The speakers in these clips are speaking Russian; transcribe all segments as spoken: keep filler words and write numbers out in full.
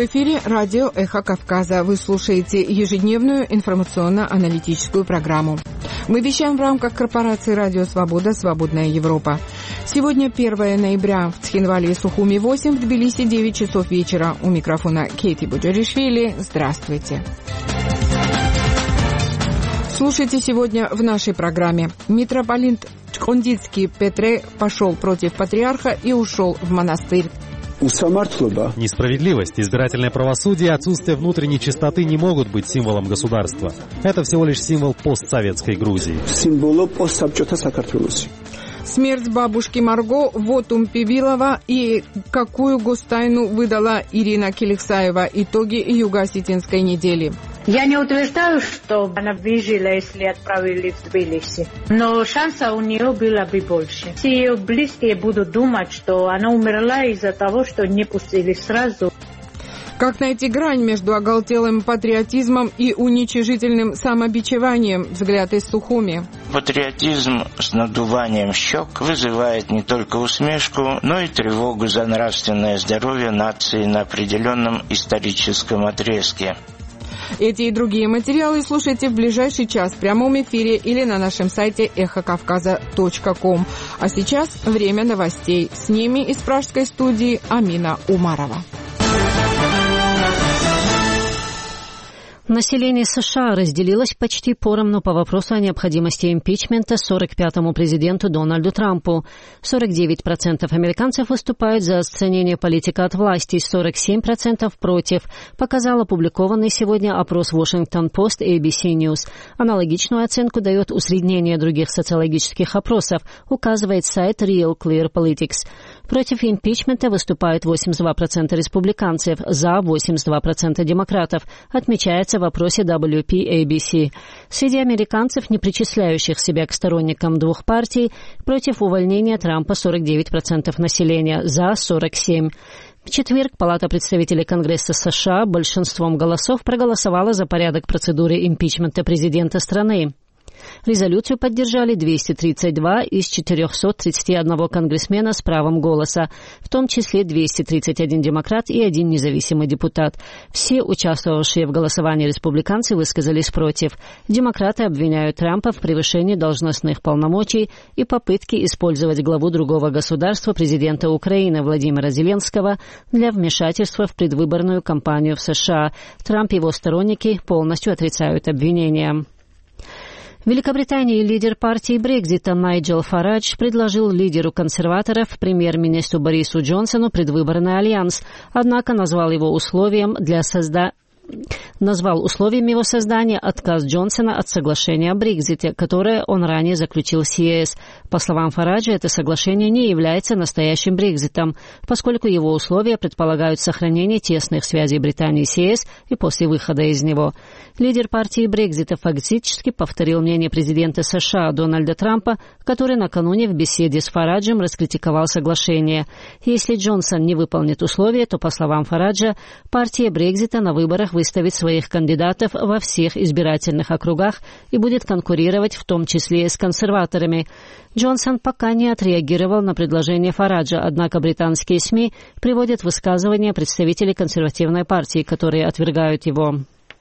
В эфире радио «Эхо Кавказа». Вы слушаете ежедневную информационно-аналитическую программу. Мы вещаем в рамках корпорации «Радио Свобода. Свободная Европа». Сегодня первое ноября. В Цхинвале и Сухуми восемь, в Тбилиси девять часов вечера. У микрофона Кейти Буджаришвили. Здравствуйте. Слушайте сегодня в нашей программе. Митрополит Чхондицкий Петре пошел против патриарха и ушел в монастырь. Несправедливость, избирательное правосудие и отсутствие внутренней чистоты не могут быть символом государства. Это всего лишь символ постсоветской Грузии. Смерть бабушки Марго, вотум Пивилова и какую гостайну выдала Ирина Келексаева. Итоги Юго-Осетинской недели. Я не утверждаю, что она выжила, если отправили в Тбилиси. Но шанса у нее было бы больше. Все ее близкие будут думать, что она умерла из-за того, что не пустили сразу. Как найти грань между оголтелым патриотизмом и уничижительным самобичеванием? Взгляд из Сухуми. Патриотизм с надуванием щек вызывает не только усмешку, но и тревогу за нравственное здоровье нации на определенном историческом отрезке. Эти и другие материалы слушайте в ближайший час в прямом эфире или на нашем сайте эхо кавказа точка ком. А сейчас время новостей. С ними из пражской студии Амина Умарова. Население США разделилось почти поровну по вопросу о необходимости импичмента сорок пятому президенту Дональду Трампу. сорок девять процентов американцев выступают за отстранение политика от власти, сорок семь процентов против, показал опубликованный сегодня опрос Washington Post и эй би си News. Аналогичную оценку дает усреднение других социологических опросов, указывает сайт Real Clear Politics. Против импичмента выступают восемьдесят два процента республиканцев, за восемьдесят два процента демократов, отмечается в опросе дабл ю пи эй би си. Среди американцев, не причисляющих себя к сторонникам двух партий, против увольнения Трампа сорок девять процентов населения, за сорок семь процентов. В четверг Палата представителей Конгресса США большинством голосов проголосовала за порядок процедуры импичмента президента страны. Резолюцию поддержали двести тридцать два из четырехсот тридцати одного конгрессмена с правом голоса, в том числе двести тридцать один демократ и один независимый депутат. Все участвовавшие в голосовании республиканцы высказались против. Демократы обвиняют Трампа в превышении должностных полномочий и попытке использовать главу другого государства, президента Украины Владимира Зеленского, для вмешательства в предвыборную кампанию в США. Трамп и его сторонники полностью отрицают обвинения. В Великобритании лидер партии Брексита Найджел Фарадж предложил лидеру консерваторов, премьер-министру Борису Джонсону, предвыборный альянс, однако назвал его условием для создания назвал условием его создания отказ Джонсона от соглашения о Брексите, которое он ранее заключил с ЕС. По словам Фараджа, это соглашение не является настоящим Брекситом, поскольку его условия предполагают сохранение тесных связей Британии с ЕС и после выхода из него. Лидер партии Брексита фактически повторил мнение президента США Дональда Трампа, который накануне в беседе с Фараджем раскритиковал соглашение. Если Джонсон не выполнит условия, то, по словам Фараджа, партия Брексита на выборах выставит своих кандидатов во всех избирательных округах и будет конкурировать в том числе и с консерваторами. Джонсон пока не отреагировал на предложение Фараджа, однако британские СМИ приводят высказывания представителей консервативной партии, которые отвергают его.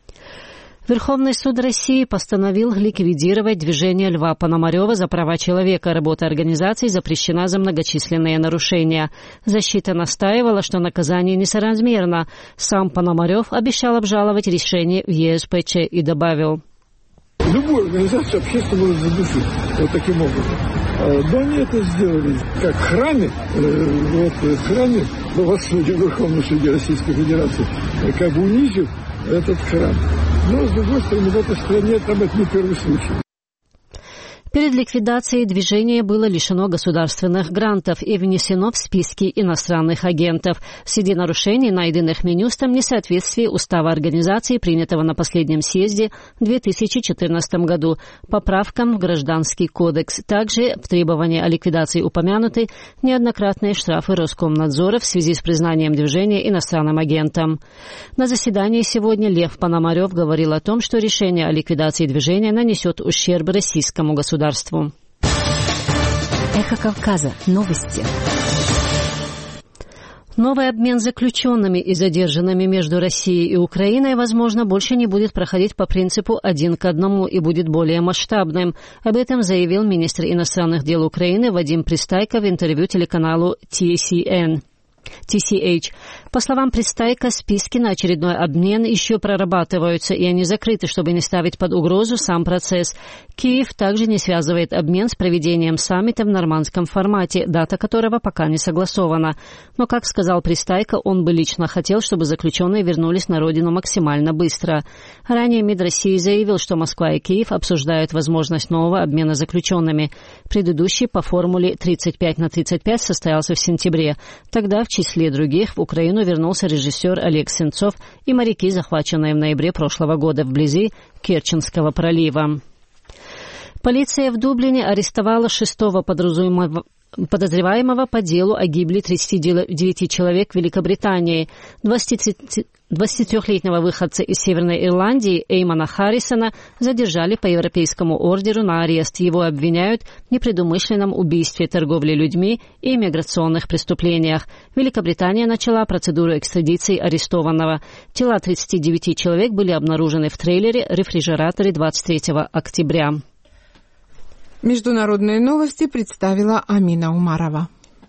Верховный суд России постановил ликвидировать движение Льва Пономарева за права человека. Работа организации запрещена за многочисленные нарушения. Защита настаивала, что наказание несоразмерно. Сам Пономарев обещал обжаловать решение в е эс пэ че и добавил: любую организацию общественную можно задушить вот таким образом. Но они это сделали как в храме, вот в храме, в суде, в Верховном суде Российской Федерации, как бы унизив этот храм. Но, с другой стороны, в этой стране там это не первый случай. Перед ликвидацией движение было лишено государственных грантов и внесено в списки иностранных агентов. Среди нарушений, найденных Минюстом, несоответствие устава организации, принятого на последнем съезде в две тысячи четырнадцатом году, поправкам в Гражданский кодекс. Также в требовании о ликвидации упомянуты неоднократные штрафы Роскомнадзора в связи с признанием движения иностранным агентом. На заседании сегодня Лев Пономарев говорил о том, что решение о ликвидации движения нанесет ущерб российскому государству. Эхо Кавказа. Новости. Новый обмен заключенными и задержанными между Россией и Украиной, возможно, больше не будет проходить по принципу один к одному и будет более масштабным. Об этом заявил министр иностранных дел Украины Вадим Пристайко в интервью телеканалу Ти Си Эн. Ти Си Эйч. По словам Пристайко, списки на очередной обмен еще прорабатываются, и они закрыты, чтобы не ставить под угрозу сам процесс. Киев также не связывает обмен с проведением саммита в нормандском формате, дата которого пока не согласована. Но, как сказал Пристайко, он бы лично хотел, чтобы заключенные вернулись на родину максимально быстро. Ранее МИД России заявил, что Москва и Киев обсуждают возможность нового обмена заключенными. Предыдущий по формуле тридцать пять на тридцать пять состоялся в сентябре. Тогда в В числе других в Украину вернулся режиссер Олег Сенцов и моряки, захваченные в ноябре прошлого года вблизи Керченского пролива. Полиция в Дублине арестовала шестого подразумеваемого подозреваемого по делу о гибели тридцати девяти человек в Великобритании. двадцатитрёхлетнего выходца из Северной Ирландии Эймона Харрисона задержали по европейскому ордеру на арест. Его обвиняют в непредумышленном убийстве, торговле людьми и миграционных преступлениях. Великобритания начала процедуру экстрадиции арестованного. Тела тридцати девяти человек были обнаружены в трейлере-рефрижераторе двадцать третьего октября. Международные новости представила Амина Умарова.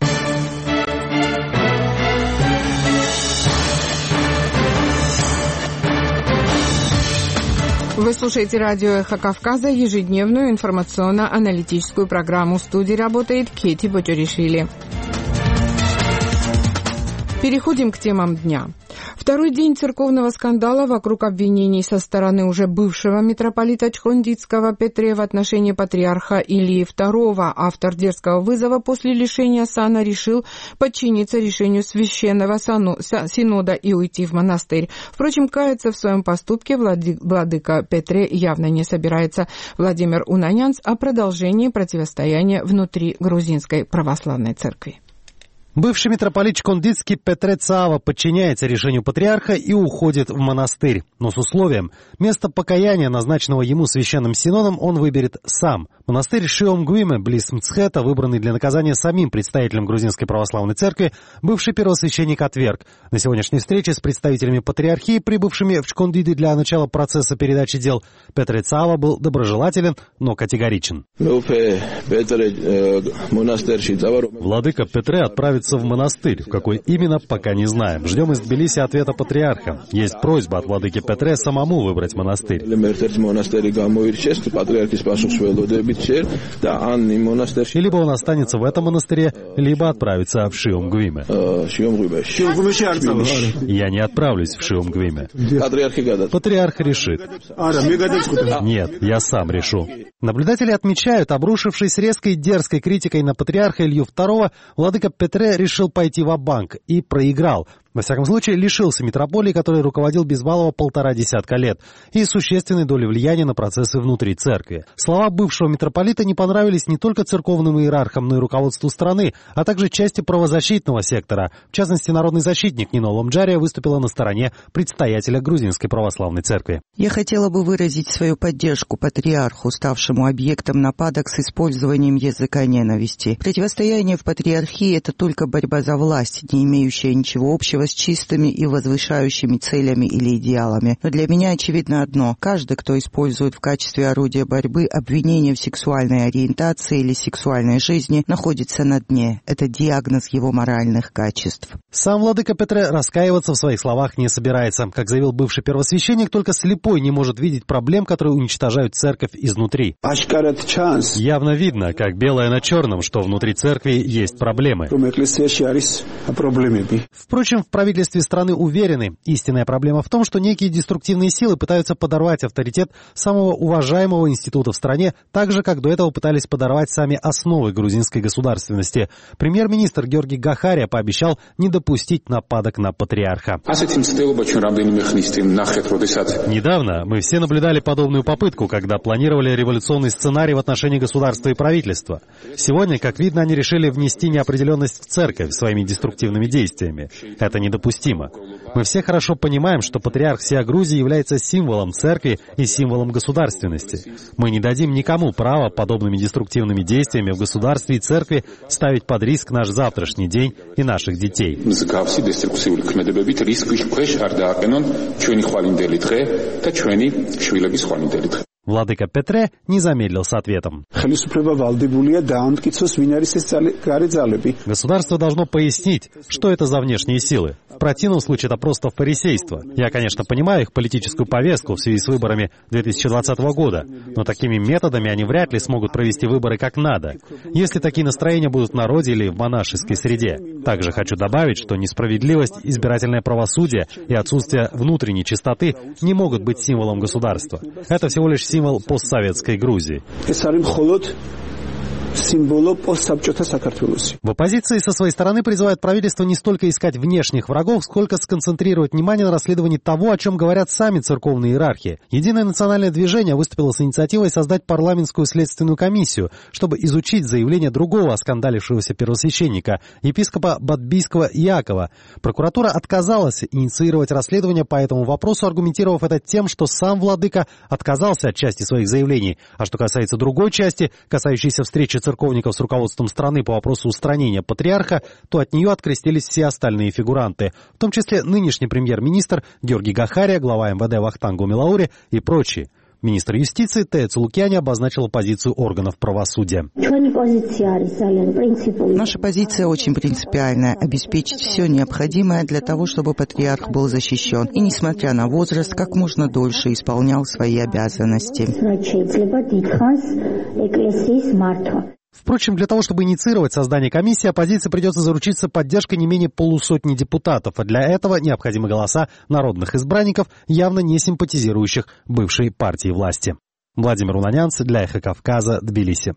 Вы слушаете радио «Эхо Кавказа», ежедневную информационно-аналитическую программу. В студии работает Кети Ботюришвили. Переходим к темам дня. Второй день церковного скандала вокруг обвинений со стороны уже бывшего митрополита Чхондитского Петре в отношении патриарха Илии второго. Автор дерзкого вызова после лишения сана решил подчиниться решению священного синода и уйти в монастырь. Впрочем, каяться в своем поступке владыка Петре явно не собирается. Владимир Унанянц о продолжении противостояния внутри грузинской православной церкви. Бывший митрополит Чхондитский Петре Цаава подчиняется решению патриарха и уходит в монастырь. Но с условием, место покаяния, назначенного ему священным синодом, он выберет сам. Монастырь Шиомгвиме, близ Мцхета, выбранный для наказания самим представителем грузинской православной церкви, бывший первосвященник отверг. На сегодняшней встрече с представителями патриархии, прибывшими в Чхондиди для начала процесса передачи дел, Петре Цаава был доброжелателен, но категоричен. Владыка Петре отправится в монастырь. В какой именно, пока не знаем. Ждем из Тбилиси ответа патриарха. Есть просьба от владыки Петре самому выбрать монастырь. И либо он останется в этом монастыре, либо отправится в Шиомгвиме. Я не отправлюсь в Шиомгвиме. Патриарх решит. Нет, я сам решу. Наблюдатели отмечают, обрушившись резкой дерзкой критикой на патриарха Илью второго, владыка Петре решил пойти ва-банк и проиграл. Во всяком случае, лишился митрополии, который руководил без малого полтора десятка лет, и существенной доли влияния на процессы внутри церкви. Слова бывшего митрополита не понравились не только церковным иерархам, но и руководству страны, а также части правозащитного сектора. В частности, народный защитник Нино Ломджария выступила на стороне предстоятеля грузинской православной церкви. Я хотела бы выразить свою поддержку патриарху, ставшему объектом нападок с использованием языка ненависти. Противостояние в патриархии – это только борьба за власть, не имеющая ничего общего с чистыми и возвышающими целями или идеалами. Но для меня очевидно одно. Каждый, кто использует в качестве орудия борьбы обвинения в сексуальной ориентации или сексуальной жизни, находится на дне. Это диагноз его моральных качеств. Сам владыка Петре раскаиваться в своих словах не собирается. Как заявил бывший первосвященник, только слепой не может видеть проблем, которые уничтожают церковь изнутри. Явно видно, как белое на черном, что внутри церкви есть проблемы. Впрочем, в правительстве страны уверены, истинная проблема в том, что некие деструктивные силы пытаются подорвать авторитет самого уважаемого института в стране, так же, как до этого пытались подорвать сами основы грузинской государственности. Премьер-министр Георгий Гахария пообещал не допустить нападок на патриарха. Недавно мы все наблюдали подобную попытку, когда планировали революционный сценарий в отношении государства и правительства. Сегодня, как видно, они решили внести неопределенность в церковь своими деструктивными действиями. Это недопустимо. Мы все хорошо понимаем, что патриарх всея Грузии является символом церкви и символом государственности. Мы не дадим никому права подобными деструктивными действиями в государстве и церкви ставить под риск наш завтрашний день и наших детей. Владыка Петре не замедлил с ответом. Государство должно пояснить, что это за внешние силы. В противном случае это просто фарисейство. Я, конечно, понимаю их политическую повестку в связи с выборами две тысячи двадцатого года, но такими методами они вряд ли смогут провести выборы как надо, если такие настроения будут в народе или в монашеской среде. Также хочу добавить, что несправедливость, избирательное правосудие и отсутствие внутренней чистоты не могут быть символом государства. Это всего лишь символ постсоветской Грузии. В оппозиции со своей стороны призывают правительство не столько искать внешних врагов, сколько сконцентрировать внимание на расследовании того, о чем говорят сами церковные иерархи. Единое национальное движение выступило с инициативой создать парламентскую следственную комиссию, чтобы изучить заявление другого оскандалившегося первосвященника, епископа Бадбийского Якова. Прокуратура отказалась инициировать расследование по этому вопросу, аргументировав это тем, что сам владыка отказался от части своих заявлений. А что касается другой части, касающейся встречи церковников с руководством страны по вопросу устранения патриарха, то от нее открестились все остальные фигуранты, в том числе нынешний премьер-министр Георгий Гахария, глава эм вэ дэ Вахтанг Умилаури и прочие. Министр юстиции Тея Цулукяни обозначила позицию органов правосудия. Наша позиция очень принципиальная – обеспечить все необходимое для того, чтобы патриарх был защищен и, несмотря на возраст, как можно дольше исполнял свои обязанности. Впрочем, для того, чтобы инициировать создание комиссии, оппозиции придется заручиться поддержкой не менее полусотни депутатов, а для этого необходимы голоса народных избранников, явно не симпатизирующих бывшей партии власти. Владимир Уланянц для Эхо Кавказа, Тбилиси.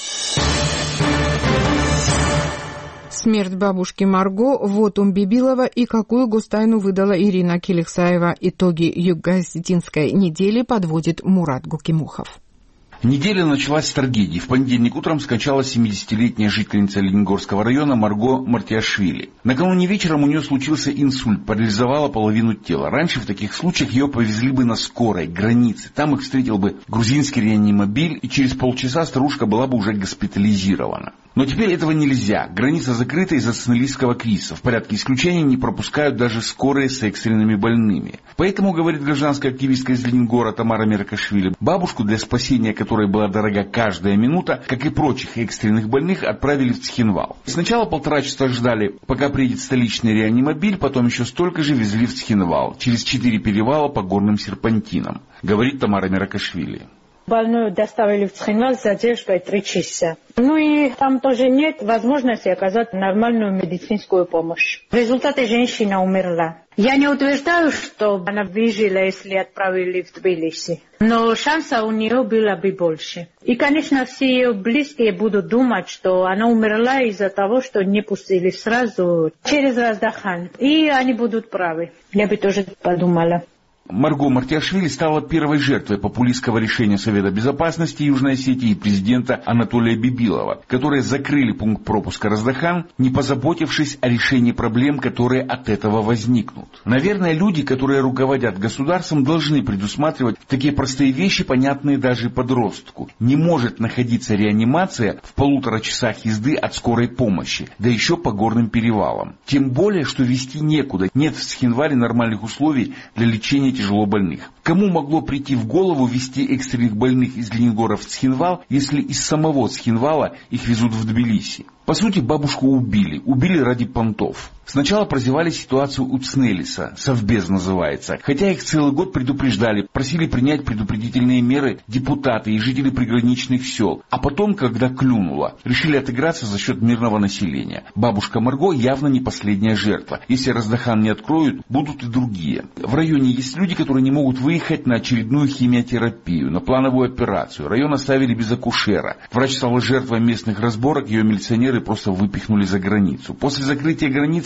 Смерть бабушки Марго, вотум Бибилова и какую гостайну выдала Ирина Келихсаева. Итоги юго-осетинской недели подводит Мурат Гукимухов. Неделя началась с трагедии. В понедельник утром скончалась семидесятилетняя жительница Лениногорского района Марго Мартиашвили. Накануне вечером у нее случился инсульт, парализовала половину тела. Раньше в таких случаях ее повезли бы на скорой, к границе. Там их встретил бы грузинский реанимобиль, и через полчаса старушка была бы уже госпитализирована. Но теперь этого нельзя. Граница закрыта из-за сценарийского кризиса. В порядке исключения не пропускают даже скорые с экстренными больными. Поэтому, говорит гражданская активистка из Ленингора Тамара Меркашвили, бабушку, для спасения которой была дорога каждая минута, как и прочих экстренных больных, отправили в Цхинвал. Сначала полтора часа ждали, пока приедет столичный реанимобиль, потом еще столько же везли в Цхинвал, через четыре перевала по горным серпантинам, говорит Тамара Меркашвили. Больную доставили в Цхинвал с задержкой три часа. Ну и там тоже нет возможности оказать нормальную медицинскую помощь. В результате женщина умерла. Я не утверждаю, что она выжила, если отправили в Тбилиси. Но шанса у нее было бы больше. И, конечно, все ее близкие будут думать, что она умерла из-за того, что не пустили сразу через Раздахан. И они будут правы. Я бы тоже подумала. Марго Мартиашвили стала первой жертвой популистского решения Совета Безопасности Южной Осетии и президента Анатолия Бибилова, которые закрыли пункт пропуска Раздахан, не позаботившись о решении проблем, которые от этого возникнут. Наверное, люди, которые руководят государством, должны предусматривать такие простые вещи, понятные даже подростку. Не может находиться реанимация в полутора часах езды от скорой помощи, да еще по горным перевалам. Тем более, что везти некуда, нет в Цхинвале нормальных условий для лечения тяжело больных. Кому могло прийти в голову везти экстренных больных из Лениногора в Цхинвал, если из самого Цхинвала их везут в Тбилиси? По сути, бабушку убили. Убили ради понтов. Сначала прозевали ситуацию у Цнелиса, Совбез называется. Хотя их целый год предупреждали, просили принять предупредительные меры депутаты и жители приграничных сел. А потом, когда клюнуло, решили отыграться за счет мирного населения. Бабушка Марго явно не последняя жертва. Если Раздахан не откроют, будут и другие. В районе есть люди, которые не могут выехать на очередную химиотерапию, на плановую операцию. Район оставили без акушера. Врач стала жертвой местных разборок, ее милиционеры просто выпихнули за границу. После закрытия границы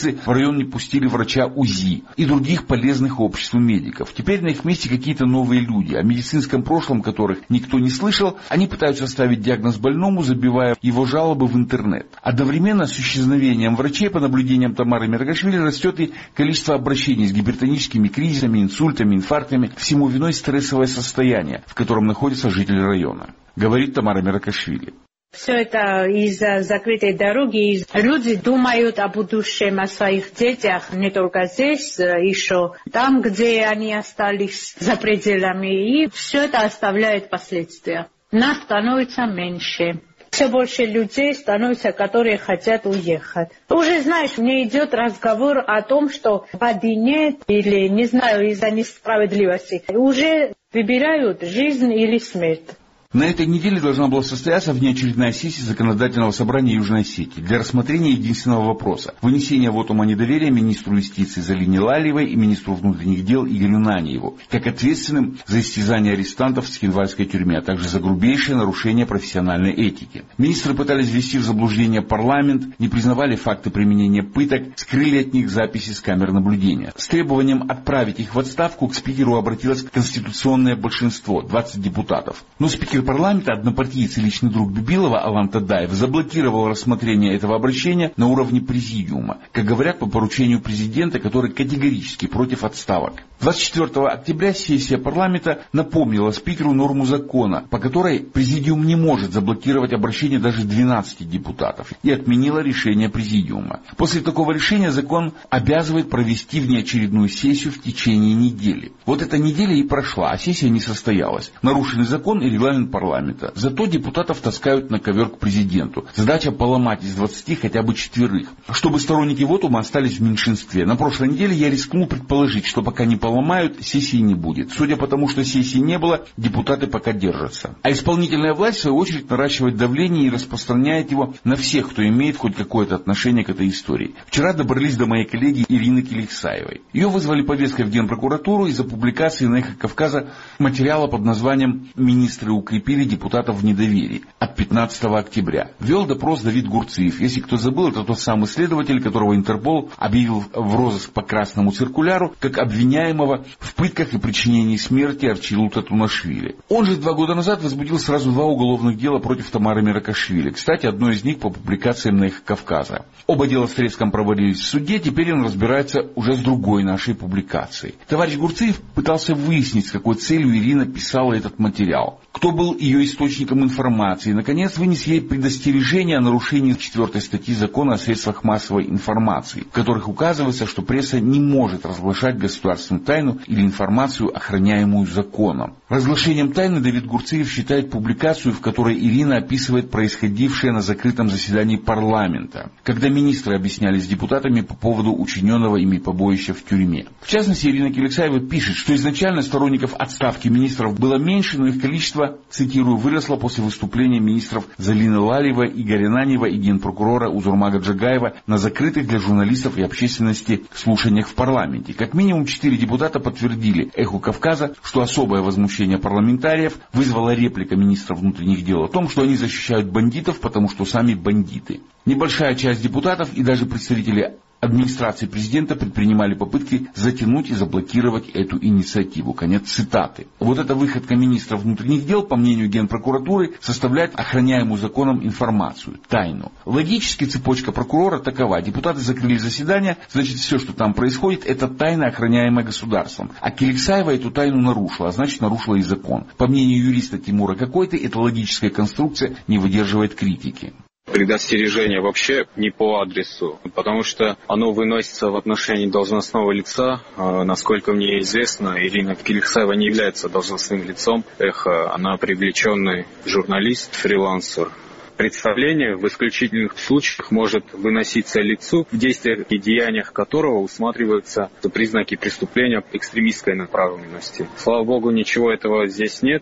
экспертизы в район не пустили врача УЗИ и других полезных обществу медиков. Теперь на их месте какие-то новые люди, о медицинском прошлом которых никто не слышал. Они пытаются ставить диагноз больному, забивая его жалобы в интернет. Одновременно с исчезновением врачей, по наблюдениям Тамары Меркашвили, растет и количество обращений с гипертоническими кризисами, инсультами, инфарктами. Всему виной стрессовое состояние, в котором находятся жители района, говорит Тамара Меркашвили. Все это из-за закрытой дороги. Люди думают о будущем, о своих детях не только здесь, еще там, где они остались за пределами. И все это оставляет последствия. Нас становится меньше. Все больше людей становится, которые хотят уехать. Уже, знаешь, мне идет разговор о том, что воды нет или, не знаю, из-за несправедливости. Уже выбирают жизнь или смерть. На этой неделе должна была состояться внеочередная сессия Законодательного собрания Южной Осетии для рассмотрения единственного вопроса – вынесения вотума недоверия министру юстиции Залине Лалиевой и министру внутренних дел Игорю Наниеву, как ответственным за истязание арестантов в Цхинвальской тюрьме, а также за грубейшее нарушение профессиональной этики. Министры пытались ввести в заблуждение парламент, не признавали факты применения пыток, скрыли от них записи с камер наблюдения. С требованием отправить их в отставку к спикеру обратилось конституционное большинство – двадцать депутатов. Но спикер парламента, однопартиец и личный друг Бибилова Алан Тадаев, заблокировал рассмотрение этого обращения на уровне президиума, как говорят, по поручению президента, который категорически против отставок. двадцать четвёртого октября сессия парламента напомнила спикеру норму закона, по которой президиум не может заблокировать обращение даже двенадцати депутатов, и отменила решение президиума. После такого решения закон обязывает провести внеочередную сессию в течение недели. Вот эта неделя и прошла, а сессия не состоялась. Нарушенный закон и регламент парламента. Зато депутатов таскают на ковер к президенту. Задача поломать из двадцати хотя бы четверых, чтобы сторонники вотума остались в меньшинстве. На прошлой неделе я рискнул предположить, что пока не поломают, сессии не будет. Судя по тому, что сессии не было, депутаты пока держатся. А исполнительная власть, в свою очередь, наращивает давление и распространяет его на всех, кто имеет хоть какое-то отношение к этой истории. Вчера добрались до моей коллеги Ирины Киликсаевой. Ее вызвали повесткой в Генпрокуратуру из-за публикации на «Эхо Кавказа» материала под названием «Министры укрепили депутатов в недоверии» от пятнадцатого октября. Вел допрос Давид Гурциев. Если кто забыл, это тот самый следователь, которого Интерпол объявил в розыск по красному циркуляру как обвиняемого в пытках и причинении смерти Арчилута Тунашвили. Он же два года назад возбудил сразу два уголовных дела против Тамары Меркашвили. Кстати, одно из них по публикациям на «Эхо Кавказа». Оба дела с треском провалились в суде, теперь он разбирается уже с другой нашей публикацией. Товарищ Гурциев пытался выяснить, с какой целью Ирина писала этот материал, кто был ее источником информации, и, наконец, вынес ей предостережение о нарушении четвертой статьи закона о средствах массовой информации, в которых указывается, что пресса не может разглашать государственную тайну или информацию, охраняемую законом. Разглашением тайны Давид Гурциев считает публикацию, в которой Ирина описывает происходившее на закрытом заседании парламента, когда министры объяснялись с депутатами по поводу учиненного ими побоища в тюрьме. В частности, Ирина Киликсаева пишет, что изначально сторонников отставки министров было меньше, но их количество, цитирую, выросло после выступления министров Залины Лалиевой, Игоря Наниева и генпрокурора Узурмага Джагаева на закрытых для журналистов и общественности слушаниях в парламенте. Как минимум четыре депутата подтвердили «Эху Кавказа», что особое возмущение парламентариев вызвала реплика министра внутренних дел о том, что они защищают бандитов, потому что сами бандиты. Небольшая часть депутатов и даже представители администрации президента предпринимали попытки затянуть и заблокировать эту инициативу. Конец цитаты. Вот эта выходка министра внутренних дел, по мнению Генпрокуратуры, составляет охраняемую законом информацию, тайну. Логически цепочка прокурора такова. Депутаты закрыли заседание, значит, все, что там происходит, это тайна, охраняемая государством. А Киликсаева эту тайну нарушила, а значит, нарушила и закон. По мнению юриста Тимура Кокойты, эта логическая конструкция не выдерживает критики. Предостережение вообще не по адресу, потому что оно выносится в отношении должностного лица. Насколько мне известно, Ирина Киликсаева не является должностным лицом «Эхо», она привлеченный журналист, фрилансер. Представление в исключительных случаях может выноситься лицу, в действиях и деяниях которого усматриваются признаки преступления экстремистской направленности. Слава богу, ничего этого здесь нет.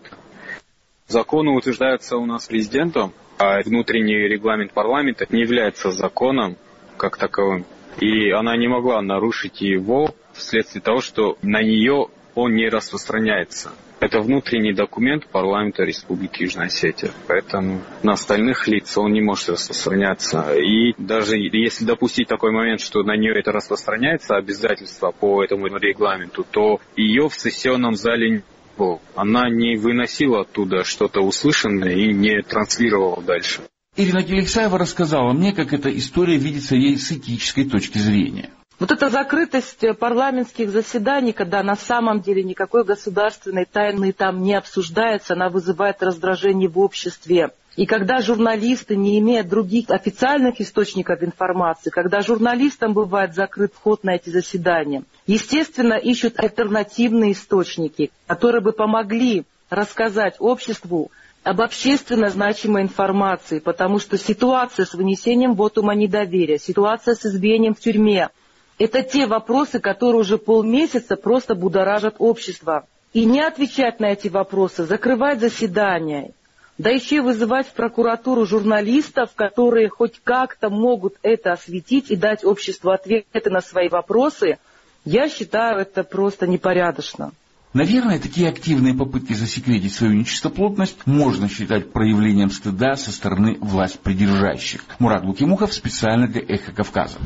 Законы утверждаются у нас президентом, а внутренний регламент парламента не является законом как таковым. И она не могла нарушить его вследствие того, что на нее он не распространяется. Это внутренний документ парламента Республики Южная Осетия. Поэтому на остальных лиц он не может распространяться. И даже если допустить такой момент, что на нее это распространяется, обязательство по этому регламенту, то ее в сессионном зале не было. Она не выносила оттуда что-то услышанное и не транслировала дальше. Ирина Келексаева рассказала мне, как эта история видится ей с этической точки зрения. Вот эта закрытость парламентских заседаний, когда на самом деле никакой государственной тайны там не обсуждается, она вызывает раздражение в обществе. И когда журналисты, не имея других официальных источников информации, когда журналистам бывает закрыт вход на эти заседания, естественно, ищут альтернативные источники, которые бы помогли рассказать обществу об общественно значимой информации, потому что ситуация с вынесением вотума недоверия, ситуация с избиением в тюрьме, это те вопросы, которые уже полмесяца просто будоражат общество. И не отвечать на эти вопросы, закрывать заседания, да еще и вызывать в прокуратуру журналистов, которые хоть как-то могут это осветить и дать обществу ответы на свои вопросы, я считаю, это просто непорядочно. Наверное, такие активные попытки засекретить свою нечистоплотность можно считать проявлением стыда со стороны власть придержащих. Мурат Лукимухов специально для «Эхо Кавказа».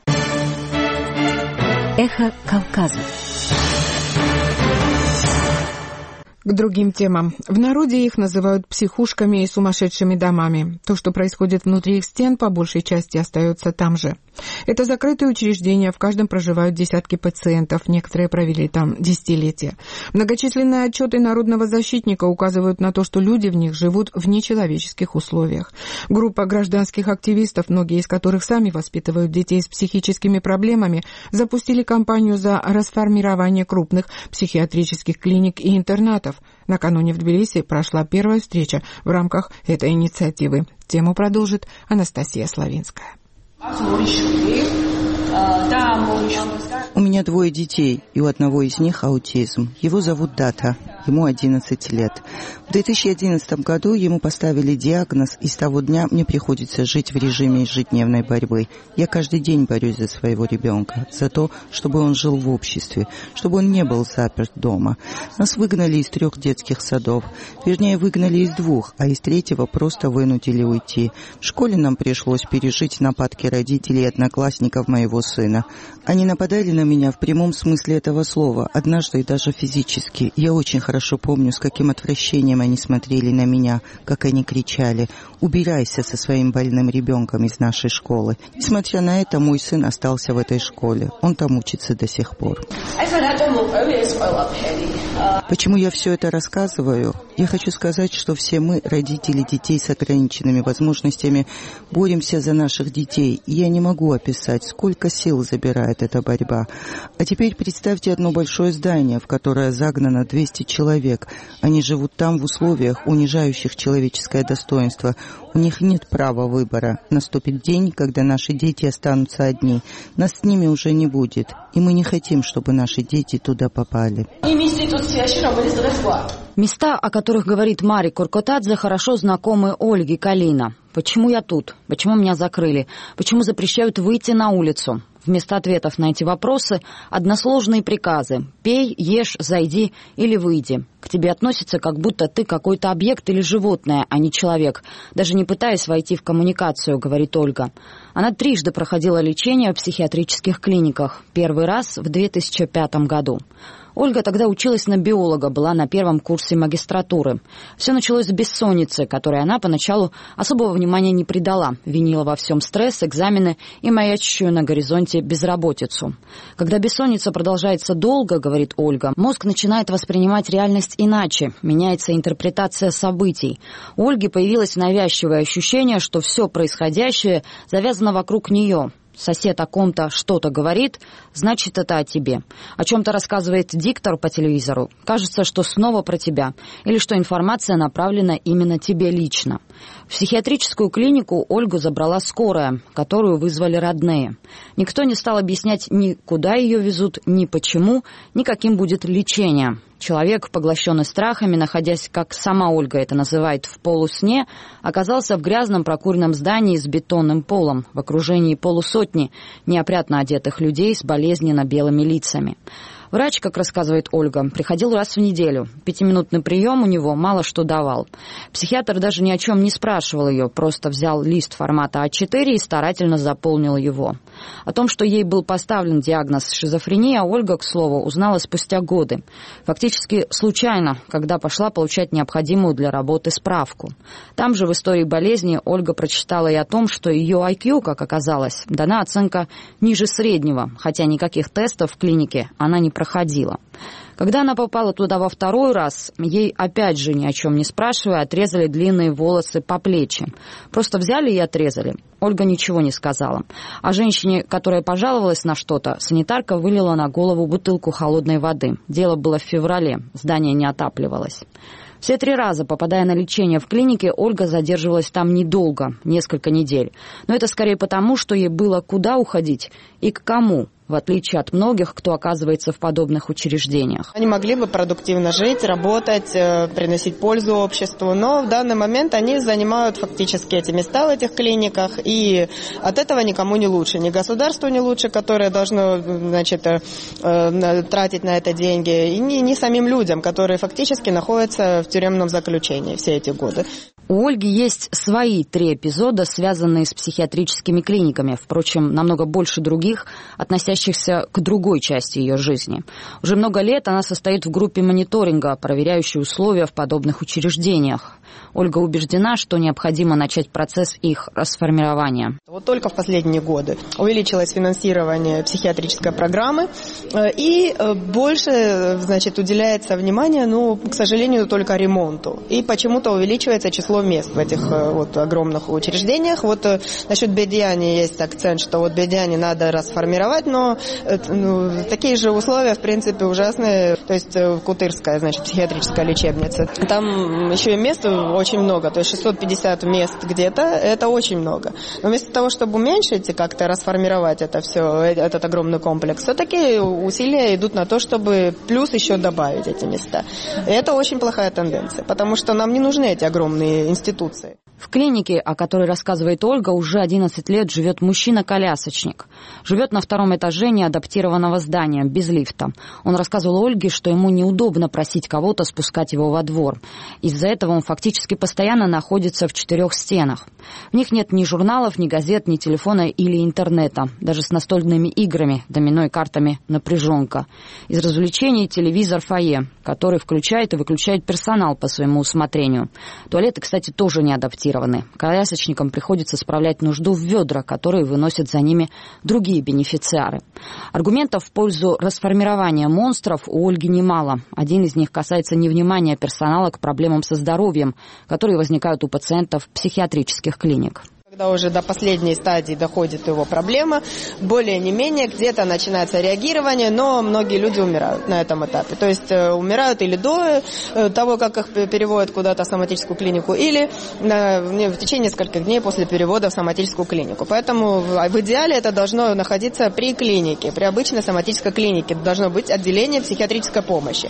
Эхо Кавказа. К другим темам. В народе их называют психушками и сумасшедшими домами. То, что происходит внутри их стен, по большей части остается там же. Это закрытые учреждения, в каждом проживают десятки пациентов, некоторые провели там десятилетия. Многочисленные отчеты народного защитника указывают на то, что люди в них живут в нечеловеческих условиях. Группа гражданских активистов, многие из которых сами воспитывают детей с психическими проблемами, запустили кампанию за расформирование крупных психиатрических клиник и интернатов. Накануне в Тбилиси прошла первая встреча в рамках этой инициативы. Тему продолжит Анастасия Славинская. У меня двое детей, и у одного из них аутизм. Его зовут Дата, ему одиннадцать лет. В две тысячи одиннадцатом году ему поставили диагноз, и с того дня мне приходится жить в режиме ежедневной борьбы. Я каждый день борюсь за своего ребенка, за то, чтобы он жил в обществе, чтобы он не был заперт дома. Нас выгнали из трех детских садов. Вернее, выгнали из двух, а из третьего просто вынудили уйти. В школе нам пришлось пережить нападки родителей и одноклассников моего сына. Они нападали на меня в прямом смысле этого слова, однажды и даже физически. Я очень хорошо помню, с каким отвращением они смотрели на меня, как они кричали: «Убирайся со своим больным ребенком из нашей школы». Несмотря на это, мой сын остался в этой школе. Он там учится до сих пор. Почему я все это рассказываю? Я хочу сказать, что все мы, родители детей с ограниченными возможностями, боремся за наших детей. И я не могу описать, сколько сил забирает эта борьба. А теперь представьте одно большое здание, в которое загнано двести человек. Они живут там в условиях, унижающих человеческое достоинство. У них нет права выбора. Наступит день, когда наши дети останутся одни. Нас с ними уже не будет. И мы не хотим, чтобы наши дети туда попали. Места, о которых говорит Мари Куркотадзе, хорошо знакомы Ольге Калина. Почему я тут? Почему меня закрыли? Почему запрещают выйти на улицу? Вместо ответов на эти вопросы односложные приказы: пей, ешь, зайди или выйди. К тебе относятся, как будто ты какой-то объект или животное, а не человек, даже не пытаясь войти в коммуникацию, говорит Ольга. Она трижды проходила лечение в психиатрических клиниках. Первый раз в две тысячи пятом году. Ольга тогда училась на биолога, была на первом курсе магистратуры. Все началось с бессонницы, которой она поначалу особого внимания не придала, винила во всем стресс, экзамены и маячущую на горизонте безработицу. Когда бессонница продолжается долго, говорит Ольга, мозг начинает воспринимать реальность иначе, меняется интерпретация событий. У Ольги появилось навязчивое ощущение, что все происходящее завязано вокруг нее. Сосед о ком-то что-то говорит, значит, это о тебе. О чем-то рассказывает диктор по телевизору, кажется, что снова про тебя, или что информация направлена именно тебе лично. В психиатрическую клинику Ольгу забрала скорая, которую вызвали родные. Никто не стал объяснять ни куда ее везут, ни почему, ни каким будет лечение. Человек, поглощенный страхами, находясь, как сама Ольга это называет, в полусне, оказался в грязном прокуренном здании с бетонным полом, в окружении полусотни неопрятно одетых людей с болезненно белыми лицами. Врач, как рассказывает Ольга, приходил раз в неделю. Пятиминутный прием у него мало что давал. Психиатр даже ни о чем не спрашивал ее, просто взял лист формата а четыре и старательно заполнил его. О том, что ей был поставлен диагноз шизофрения, Ольга, к слову, узнала спустя годы. Фактически случайно, когда пошла получать необходимую для работы справку. Там же в истории болезни Ольга прочитала и о том, что ее ай кью, как оказалось, дана оценка ниже среднего, хотя никаких тестов в клинике она не проходила. Когда она попала туда во второй раз, ей опять же ни о чем не спрашивая, отрезали длинные волосы по плечи. Просто взяли и отрезали. Ольга ничего не сказала. А женщине, которая пожаловалась на что-то, санитарка вылила на голову бутылку холодной воды. Дело было в феврале, здание не отапливалось. Все три раза, попадая на лечение в клинике, Ольга задерживалась там недолго, несколько недель. Но это скорее потому, что ей было куда уходить и к кому, в отличие от многих, кто оказывается в подобных учреждениях. Они могли бы продуктивно жить, работать, приносить пользу обществу, но в данный момент они занимают фактически эти места в этих клиниках, и от этого никому не лучше. Ни государству не лучше, которое должно, значит, тратить на это деньги, и ни, ни самим людям, которые фактически находятся в тюремном заключении все эти годы. У Ольги есть свои три эпизода, связанные с психиатрическими клиниками, впрочем, намного больше других, относящихся к другой части ее жизни. Уже много лет она состоит в группе мониторинга, проверяющей условия в подобных учреждениях. Ольга убеждена, что необходимо начать процесс их расформирования. Вот только в последние годы увеличилось финансирование психиатрической программы, и больше, значит, уделяется внимание, ну, к сожалению, только ремонту. И почему-то увеличивается число мест в этих вот огромных учреждениях. Вот насчет Бедиани есть акцент, что вот Бедиани надо расформировать, но ну, такие же условия, в принципе, ужасные. То есть Кутырская, значит, психиатрическая лечебница. Там еще и мест очень много, то есть шестьсот пятьдесят мест где-то, это очень много. Но вместо того, чтобы уменьшить и как-то расформировать это все, этот огромный комплекс, все-таки усилия идут на то, чтобы плюс еще добавить эти места. И это очень плохая тенденция, потому что нам не нужны эти огромные институции. В клинике, о которой рассказывает Ольга, уже одиннадцать лет живет мужчина-колясочник. Живет на втором этаже неадаптированного здания, без лифта. Он рассказывал Ольге, что ему неудобно просить кого-то спускать его во двор. Из-за этого он фактически постоянно находится в четырех стенах. В них нет ни журналов, ни газет, ни телефона или интернета. Даже с настольными играми, домино и картами напряженка. Из развлечений телевизор фойе, который включает и выключает персонал по своему усмотрению. Туалеты, кстати, тоже не адаптированы. Колясочникам приходится справлять нужду в ведра, которые выносят за ними другие бенефициары. Аргументов в пользу расформирования монстров у Ольги немало. Один из них касается невнимания персонала к проблемам со здоровьем, которые возникают у пациентов психиатрических клиник. Когда уже до последней стадии доходит его проблема, более не менее где-то начинается реагирование, но многие люди умирают на этом этапе. То есть э, умирают или до э, того, как их переводят куда-то в соматическую клинику, или на, в течение нескольких дней после перевода в соматическую клинику. Поэтому в, в идеале это должно находиться при клинике, при обычной соматической клинике. Должно быть отделение психиатрической помощи.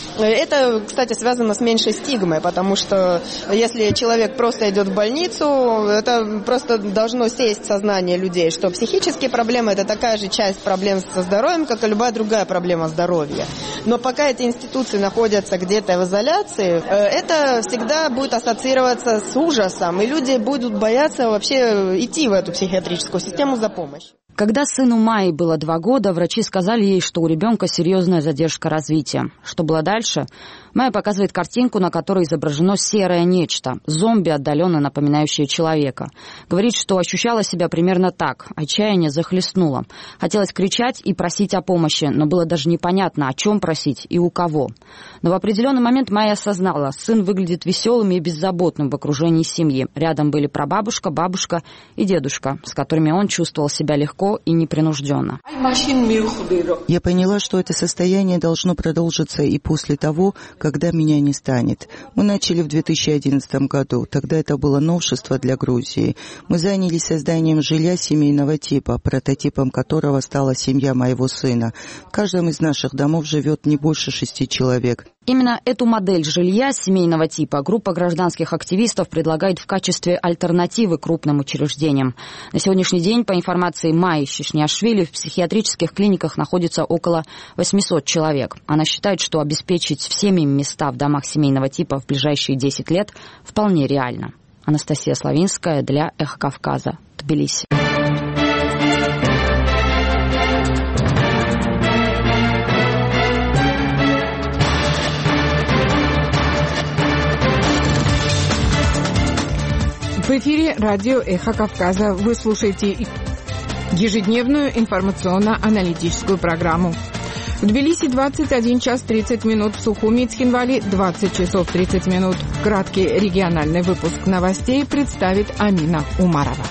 Это, кстати, связано с меньшей стигмой, потому что если человек просто идет в больницу, это просто должно сесть в сознание людей, что психические проблемы – это такая же часть проблем со здоровьем, как и любая другая проблема здоровья. Но пока эти институции находятся где-то в изоляции, это всегда будет ассоциироваться с ужасом, и люди будут бояться вообще идти в эту психиатрическую систему за помощью. Когда сыну Майи было два года, врачи сказали ей, что у ребенка серьезная задержка развития. Что было дальше? Майя показывает картинку, на которой изображено серое нечто, зомби, отдаленно напоминающее человека. Говорит, что ощущала себя примерно так. Отчаяние захлестнуло. Хотелось кричать и просить о помощи, но было даже непонятно, о чем просить и у кого. Но в определенный момент Майя осознала, сын выглядит веселым и беззаботным в окружении семьи. Рядом были прабабушка, бабушка и дедушка, с которыми он чувствовал себя легко и непринужденно. Я поняла, что это состояние должно продолжиться и после того, когда меня не станет. Мы начали в две тысячи одиннадцатом году. Тогда это было новшество для Грузии. Мы занялись созданием жилья семейного типа, прототипом которого стала семья моего сына. В каждом из наших домов живет не больше шести человек. Именно эту модель жилья семейного типа группа гражданских активистов предлагает в качестве альтернативы крупным учреждениям. На сегодняшний день, по информации Майи Шишняшвили, в психиатрических клиниках находится около восемьсот человек. Она считает, что обеспечить всем им места в домах семейного типа в ближайшие десять лет вполне реально. Анастасия Славинская для «Эхо Кавказа», Тбилиси. В эфире радио «Эхо Кавказа». Вы слушаете ежедневную информационно-аналитическую программу. В Тбилиси двадцать один час тридцать минут, в Сухуми и Цхинвале двадцать часов тридцать минут. Краткий региональный выпуск новостей представит Амина Умарова.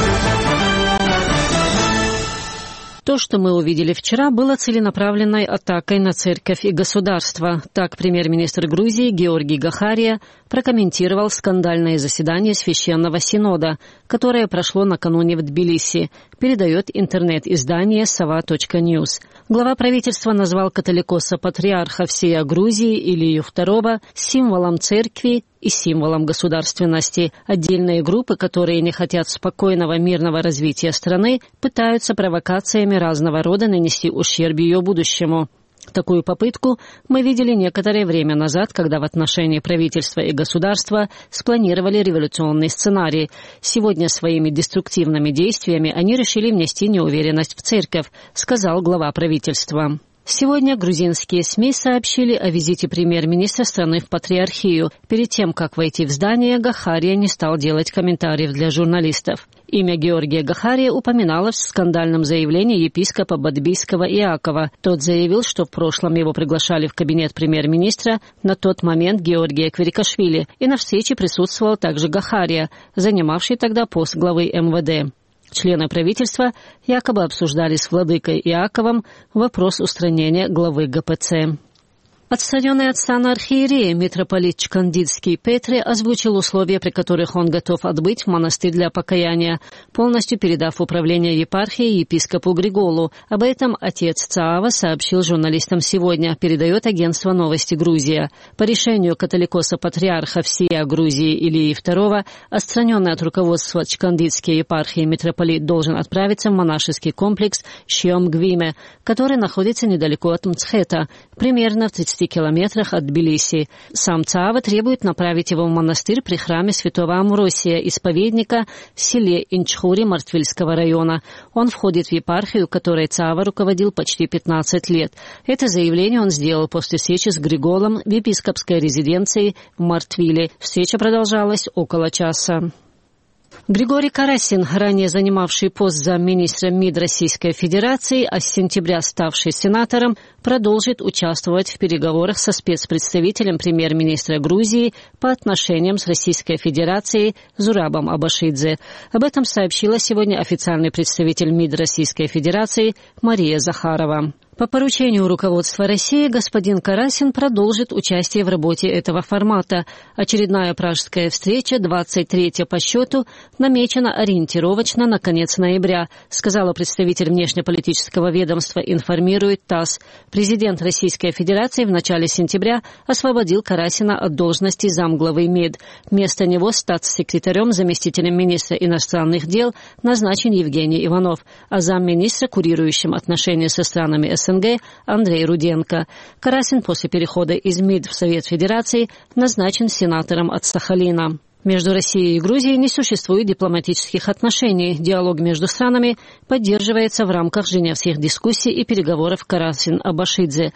То, что мы увидели вчера, было целенаправленной атакой на церковь и государство. Так премьер-министр Грузии Георгий Гахария прокомментировал скандальное заседание Священного Синода, которое прошло накануне в Тбилиси, передает интернет-издание сова точка ньюс. Глава правительства назвал католикоса-патриарха всея Грузии Илью второго символом церкви и символом государственности. Отдельные группы, которые не хотят спокойного мирного развития страны, пытаются провокациями разного рода нанести ущерб ее будущему. Такую попытку мы видели некоторое время назад, когда в отношении правительства и государства спланировали революционный сценарий. Сегодня своими деструктивными действиями они решили внести неуверенность в церковь, сказал глава правительства. Сегодня грузинские СМИ сообщили о визите премьер-министра страны в Патриархию. Перед тем, как войти в здание, Гахария не стал делать комментариев для журналистов. Имя Георгия Гахария упоминалось в скандальном заявлении епископа Бадбийского Иакова. Тот заявил, что в прошлом его приглашали в кабинет премьер-министра, на тот момент Георгия Квирикашвили, и на встрече присутствовал также Гахария, занимавший тогда пост главы эм вэ дэ. Члены правительства якобы обсуждали с владыкой Иаковом вопрос устранения главы гэ пэ цэ. Отстраненный от сана архиерея митрополит Чкандидский Петре озвучил условия, при которых он готов отбыть в монастырь для покаяния, полностью передав управление епархией епископу Григолу. Об этом отец Цаава сообщил журналистам сегодня, передает агентство «Новости Грузия». По решению католикоса-патриарха всея Грузии Илии второго, отстраненный от руководства Чкандидской епархии митрополит должен отправиться в монашеский комплекс Шьом-Гвиме, который находится недалеко от Мцхета, примерно в тридцати километрах от Тбилиси. Сам Цаава требует направить его в монастырь при храме святого Амвросия, исповедника в селе Инчхури Мартвильского района. Он входит в епархию, которой Цаава руководил почти пятнадцать лет. Это заявление он сделал после встречи с Григолом в епископской резиденции в Мартвиле. Встреча продолжалась около часа. Григорий Карасин, ранее занимавший пост замминистра МИД Российской Федерации, а с сентября ставший сенатором, продолжит участвовать в переговорах со спецпредставителем премьер-министра Грузии по отношениям с Российской Федерацией Зурабом Абашидзе. Об этом сообщила сегодня официальный представитель МИД Российской Федерации Мария Захарова. По поручению руководства России господин Карасин продолжит участие в работе этого формата. Очередная пражская встреча, двадцать третья по счету, намечена ориентировочно на конец ноября, сказала представитель внешнеполитического ведомства, информирует ТАСС. Президент Российской Федерации в начале сентября освободил Карасина от должности замглавы МИД. Вместо него статс-секретарем, заместителем министра иностранных дел назначен Евгений Иванов, а замминистра, курирующим отношения со странами СНГ, Андрей Руденко. Карасин после перехода из МИД в Совет Федерации назначен сенатором от Сахалина. Между Россией и Грузией не существует дипломатических отношений. Диалог между странами поддерживается в рамках женевских дискуссий и переговоров Карасин-Абашидзе.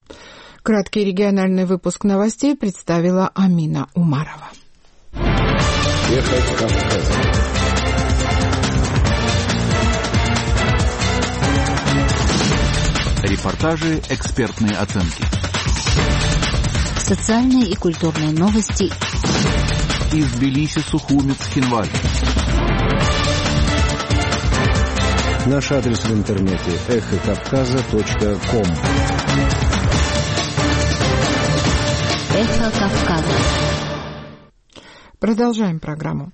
Краткий региональный выпуск новостей представила Амина Умарова. Репортажи, экспертные оценки. Социальные и культурные новости. Из Тбилиси, Сухуми, Цхинвале. Наш адрес в интернете эхо кавказа точка ком. Эхо Кавказа. Продолжаем программу.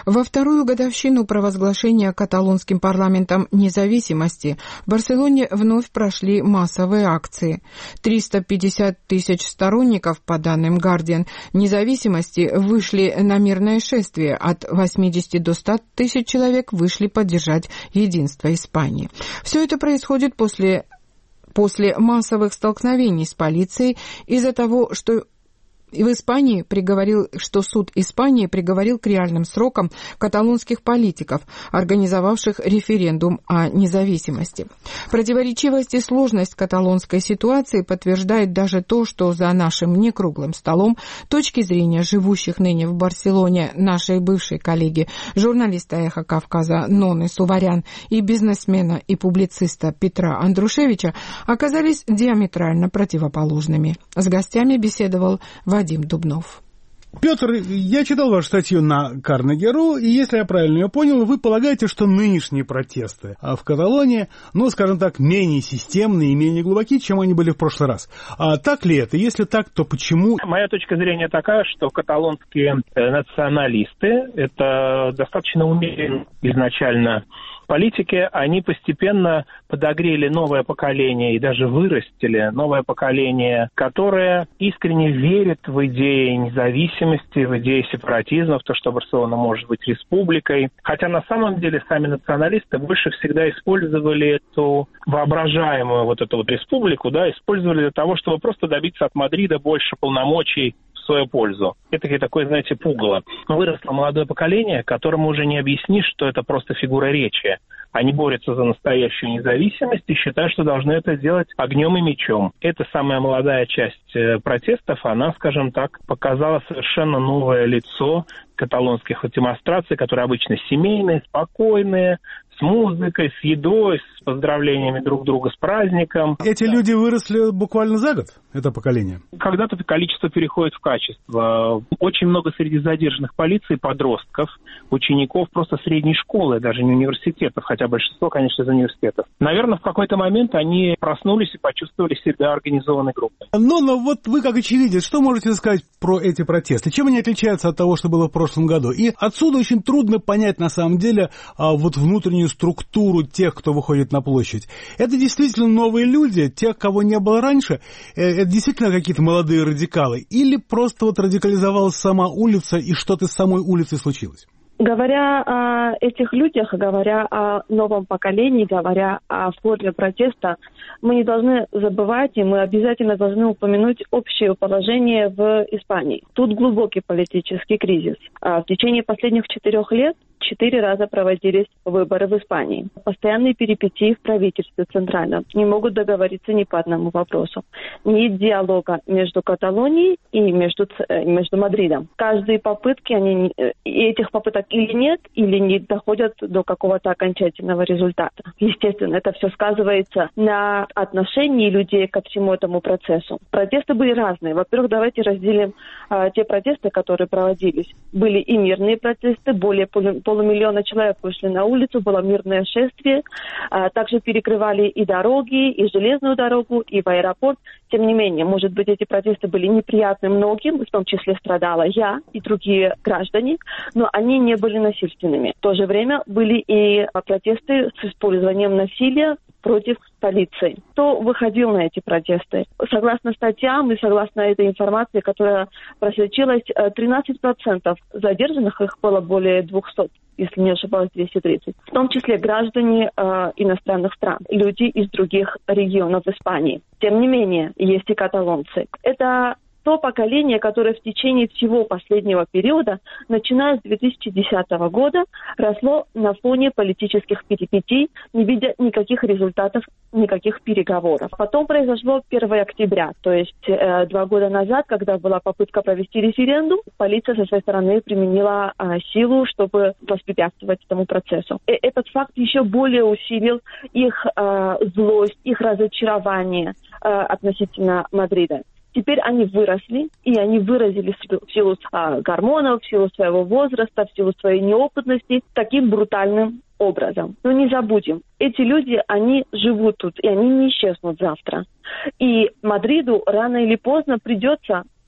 Во вторую годовщину провозглашения каталонским парламентом независимости в Барселоне вновь прошли массовые акции. триста пятьдесят тысяч сторонников, по данным Guardian, независимости вышли на мирное шествие. От восьмидесяти до ста тысяч человек вышли поддержать единство Испании. Все это происходит после, после массовых столкновений с полицией из-за того, что И в Испании приговорил, что суд Испании приговорил к реальным срокам каталонских политиков, организовавших референдум о независимости. Противоречивость и сложность каталонской ситуации подтверждает даже то, что за нашим некруглым столом точки зрения живущих ныне в Барселоне нашей бывшей коллеги, журналиста «Эхо Кавказа» Ноны Суварян и бизнесмена и публициста Петра Андрушевича оказались диаметрально противоположными. С гостями беседовал Вадим Дубнов. Петр, я читал вашу статью на Карнеги.ру, и если я правильно ее понял, вы полагаете, что нынешние протесты в Каталонии, ну, скажем так, менее системные и менее глубокие, чем они были в прошлый раз. А так ли это? Если так, то почему? Моя точка зрения такая, что каталонские националисты, это достаточно умеренные изначально политики, они постепенно подогрели новое поколение и даже вырастили новое поколение, которое искренне верит в идеи независимости, в идеи сепаратизма, в то, что Барселона может быть республикой. Хотя на самом деле сами националисты больше всегда использовали эту воображаемую вот эту вот республику, да, использовали для того, чтобы просто добиться от Мадрида больше полномочий в свою пользу. Это такое, знаете, пугало. Выросло молодое поколение, которому уже не объяснишь, что это просто фигура речи. Они борются за настоящую независимость и считают, что должны это делать огнем и мечом. Эта самая молодая часть протестов, она, скажем так, показала совершенно новое лицо каталонских демонстраций, которые обычно семейные, спокойные, с музыкой, с едой, с поздравлениями друг друга с праздником. Эти люди выросли буквально за год, это поколение? Когда-то это количество переходит в качество. Очень много среди задержанных полицией подростков, учеников просто средней школы, даже не университетов, хотя большинство, конечно, из университетов. Наверное, в какой-то момент они проснулись и почувствовали себя организованной группой. Но, но вот вы, как очевидец, что можете сказать про эти протесты? Чем они отличаются от того, что было в прошлом году? И отсюда очень трудно понять, на самом деле, вот внутреннюю структуру тех, кто выходит на площадь. Это действительно новые люди, тех, кого не было раньше? Это действительно какие-то молодые радикалы? Или просто вот радикализовалась сама улица, и что-то с самой улицей случилось? Говоря о этих людях, говоря о новом поколении, говоря о форме протеста, мы не должны забывать, и мы обязательно должны упомянуть общее положение в Испании. Тут глубокий политический кризис. В течение последних четырех лет четыре раза проводились выборы в Испании. Постоянные перипетии в правительстве центральном. Не могут договориться ни по одному вопросу. Нет диалога между Каталонией и между, между Мадридом. Каждые попытки, они, этих попыток или нет, или не доходят до какого-то окончательного результата. Естественно, это все сказывается на отношении людей ко всему этому процессу. Протесты были разные. Во-первых, давайте разделим а, те протесты, которые проводились. Были и мирные протесты, более полу- полумиллиона человек вышли на улицу, было мирное шествие. А, также перекрывали и дороги, и железную дорогу, и в аэропорт. Тем не менее, может быть, эти протесты были неприятны многим, в том числе страдала я и другие граждане, но они не были насильственными. В то же время были и протесты с использованием насилия против полиции. Кто выходил на эти протесты? Согласно статьям и согласно этой информации, которая просочилась, тринадцать процентов задержанных, их было более двухсот, если не ошибаюсь, двести тридцать. В том числе граждане э, иностранных стран, люди из других регионов Испании. Тем не менее, есть и каталонцы. Это то поколение, которое в течение всего последнего периода, начиная с две тысячи десятого года, росло на фоне политических перипетий, не видя никаких результатов, никаких переговоров. Потом произошло первого октября, то есть э, два года назад, когда была попытка провести референдум, полиция со своей стороны применила э, силу, чтобы воспрепятствовать этому процессу. И этот факт еще более усилил их э, злость, их разочарование э, относительно Мадрида. Теперь они выросли, и они выразили в силу а, гормонов, в силу своего возраста, в силу своей неопытности таким брутальным образом. Но не забудем, эти люди, они живут тут, и они не исчезнут завтра. И Мадриду рано или поздно придется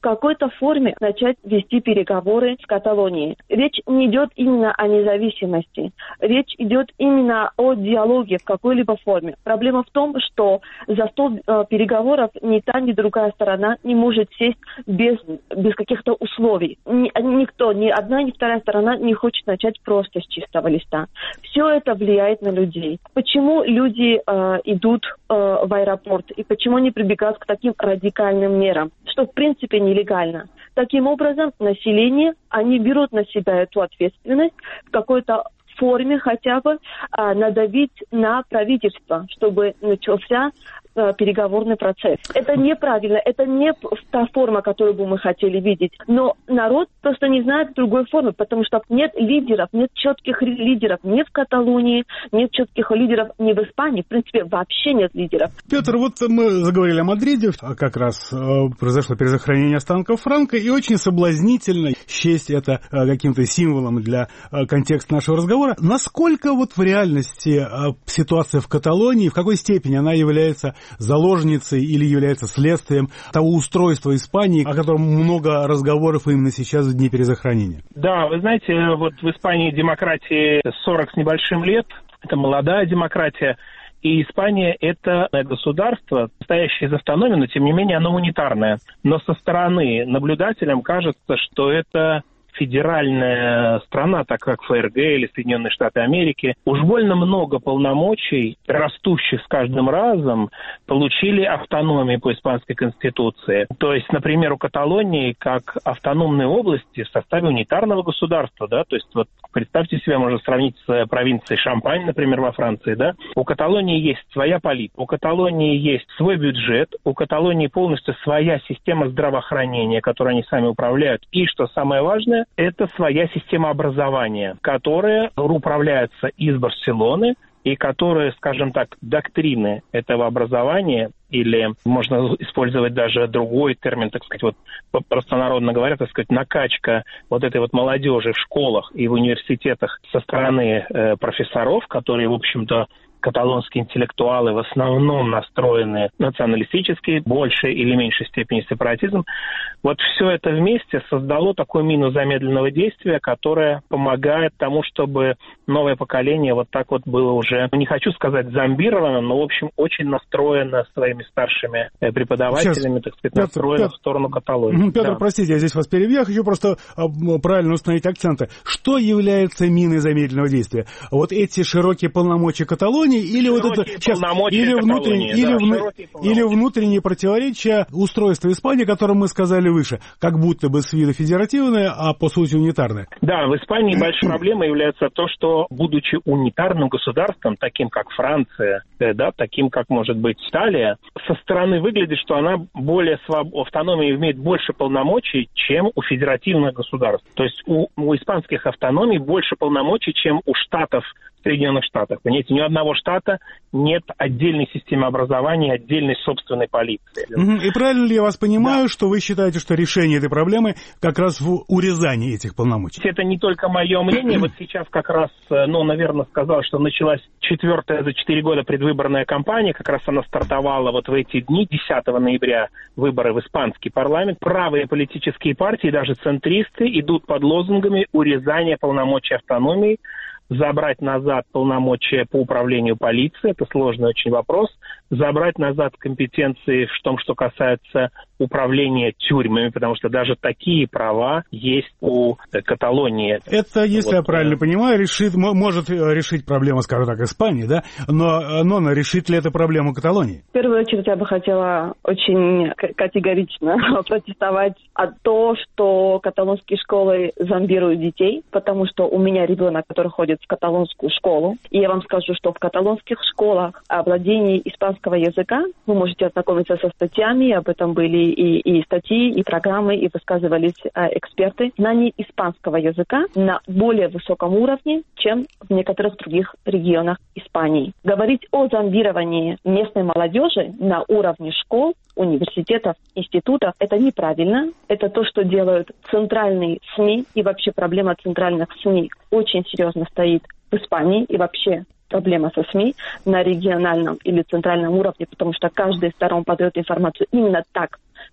какой-то форме начать вести переговоры с Каталонией. Речь не идет именно о независимости. Речь идет именно о диалоге в какой-либо форме. Проблема в том, что за стол э, переговоров ни та, ни другая сторона не может сесть без, без каких-то условий. Ни, никто, ни одна, ни вторая сторона не хочет начать просто с чистого листа. Все это влияет на людей. Почему люди э, идут э, в аэропорт и почему они прибегают к таким радикальным мерам, что в принципе нелегально? Таким образом, население, они берут на себя эту ответственность в какой-то форме хотя бы а, надавить на правительство, чтобы начался а, переговорный процесс. Это неправильно, это не та форма, которую бы мы хотели видеть. Но народ просто не знает другой формы, потому что нет лидеров, нет четких лидеров ни в Каталонии, нет четких лидеров ни в Испании. В принципе, вообще нет лидеров. Петр, вот мы заговорили о Мадриде, как раз э, произошло перезахоронение останков Франко, и очень соблазнительно счесть это э, каким-то символом для э, контекста нашего разговора. Насколько вот в реальности э, ситуация в Каталонии, в какой степени она является заложницей или является следствием того устройства Испании, о котором много разговоров именно сейчас в дни перезахоронения? Да, вы знаете, вот в Испании демократии сорок с небольшим лет, это молодая демократия, и Испания – это государство, состоящее из автономии, но тем не менее оно унитарное. Но со стороны наблюдателям кажется, что это федеральная страна, так как ФРГ или Соединенные Штаты Америки, уж больно много полномочий, растущих с каждым разом, получили автономии по испанской конституции. То есть, например, у Каталонии как автономной области в составе унитарного государства, да, то есть вот представьте себе, можно сравнить с провинцией Шампань, например, во Франции, да, у Каталонии есть своя политика, у Каталонии есть свой бюджет, у Каталонии полностью своя система здравоохранения, которой они сами управляют, и, что самое важное, это своя система образования, которая управляется из Барселоны и которая, скажем так, доктрины этого образования, или можно использовать даже другой термин, так сказать, вот простонародно говоря, так сказать, накачка вот этой вот молодежи в школах и в университетах со стороны э, профессоров, которые, в общем-то, каталонские интеллектуалы в основном настроены националистически, в большей или меньшей степени сепаратизм. Вот все это вместе создало такую мину замедленного действия, которая помогает тому, чтобы новое поколение вот так вот было уже, не хочу сказать зомбировано, но, в общем, очень настроено своими старшими преподавателями, Сейчас, так сказать, Петр, настроено Петр, в сторону Каталонии. Петр, да. Простите, я здесь вас перебью, я хочу просто правильно установить акценты. Что является миной замедленного действия? Вот эти широкие полномочия Каталонии или вот это сейчас, или, внутренние, или, да, вну, или внутренние противоречия устройства Испании, о котором мы сказали выше, как будто бы с виду федеративное, а по сути унитарное. Да, в Испании большой проблемой является то, что, будучи унитарным государством, таким как Франция, да, таким как может быть Италия, со стороны выглядит, что она более своб... автономия имеет больше полномочий, чем у федеративных государств. То есть у, у испанских автономий больше полномочий, чем у штатов, Соединенных Штатах. Понимаете, ни у одного штата нет отдельной системы образования, отдельной собственной полиции. И правильно ли я вас понимаю, да. что вы считаете, что решение этой проблемы как раз в урезании этих полномочий? Это не только мое мнение. Вот сейчас как раз, ну, наверное, сказал, что началась четвертая за четыре года предвыборная кампания. Как раз она стартовала вот в эти дни, десятого ноября, выборы в испанский парламент. Правые политические партии, даже центристы, идут под лозунгами урезания полномочий автономии, забрать назад полномочия по управлению полицией, это сложный очень вопрос, забрать назад компетенции в том, что касается управления тюрьмами, потому что даже такие права есть у Каталонии. Это, если вот, я правильно понимаю, решит, может решить проблему, скажем так, Испании, да? Но, но решит ли это проблему Каталонии? В первую очередь я бы хотела очень категорично протестовать от того, что каталонские школы зомбируют детей, потому что у меня ребенок, который ходит в каталонскую школу, и я вам скажу, что в каталонских школах о владении испанского языка вы можете ознакомиться со статьями, об этом были и, и статьи, и программы, и высказывались э, эксперты. Знание испанского языка на более высоком уровне, чем в некоторых других регионах Испании. Говорить о зомбировании местной молодежи на уровне школ, университетов, институтов, это неправильно. Это то, что делают центральные СМИ, и вообще проблема центральных СМИ очень серьезно стоит в Испании, и вообще проблема со СМИ на региональном или центральном уровне, потому что каждая из сторон подает информацию именно так,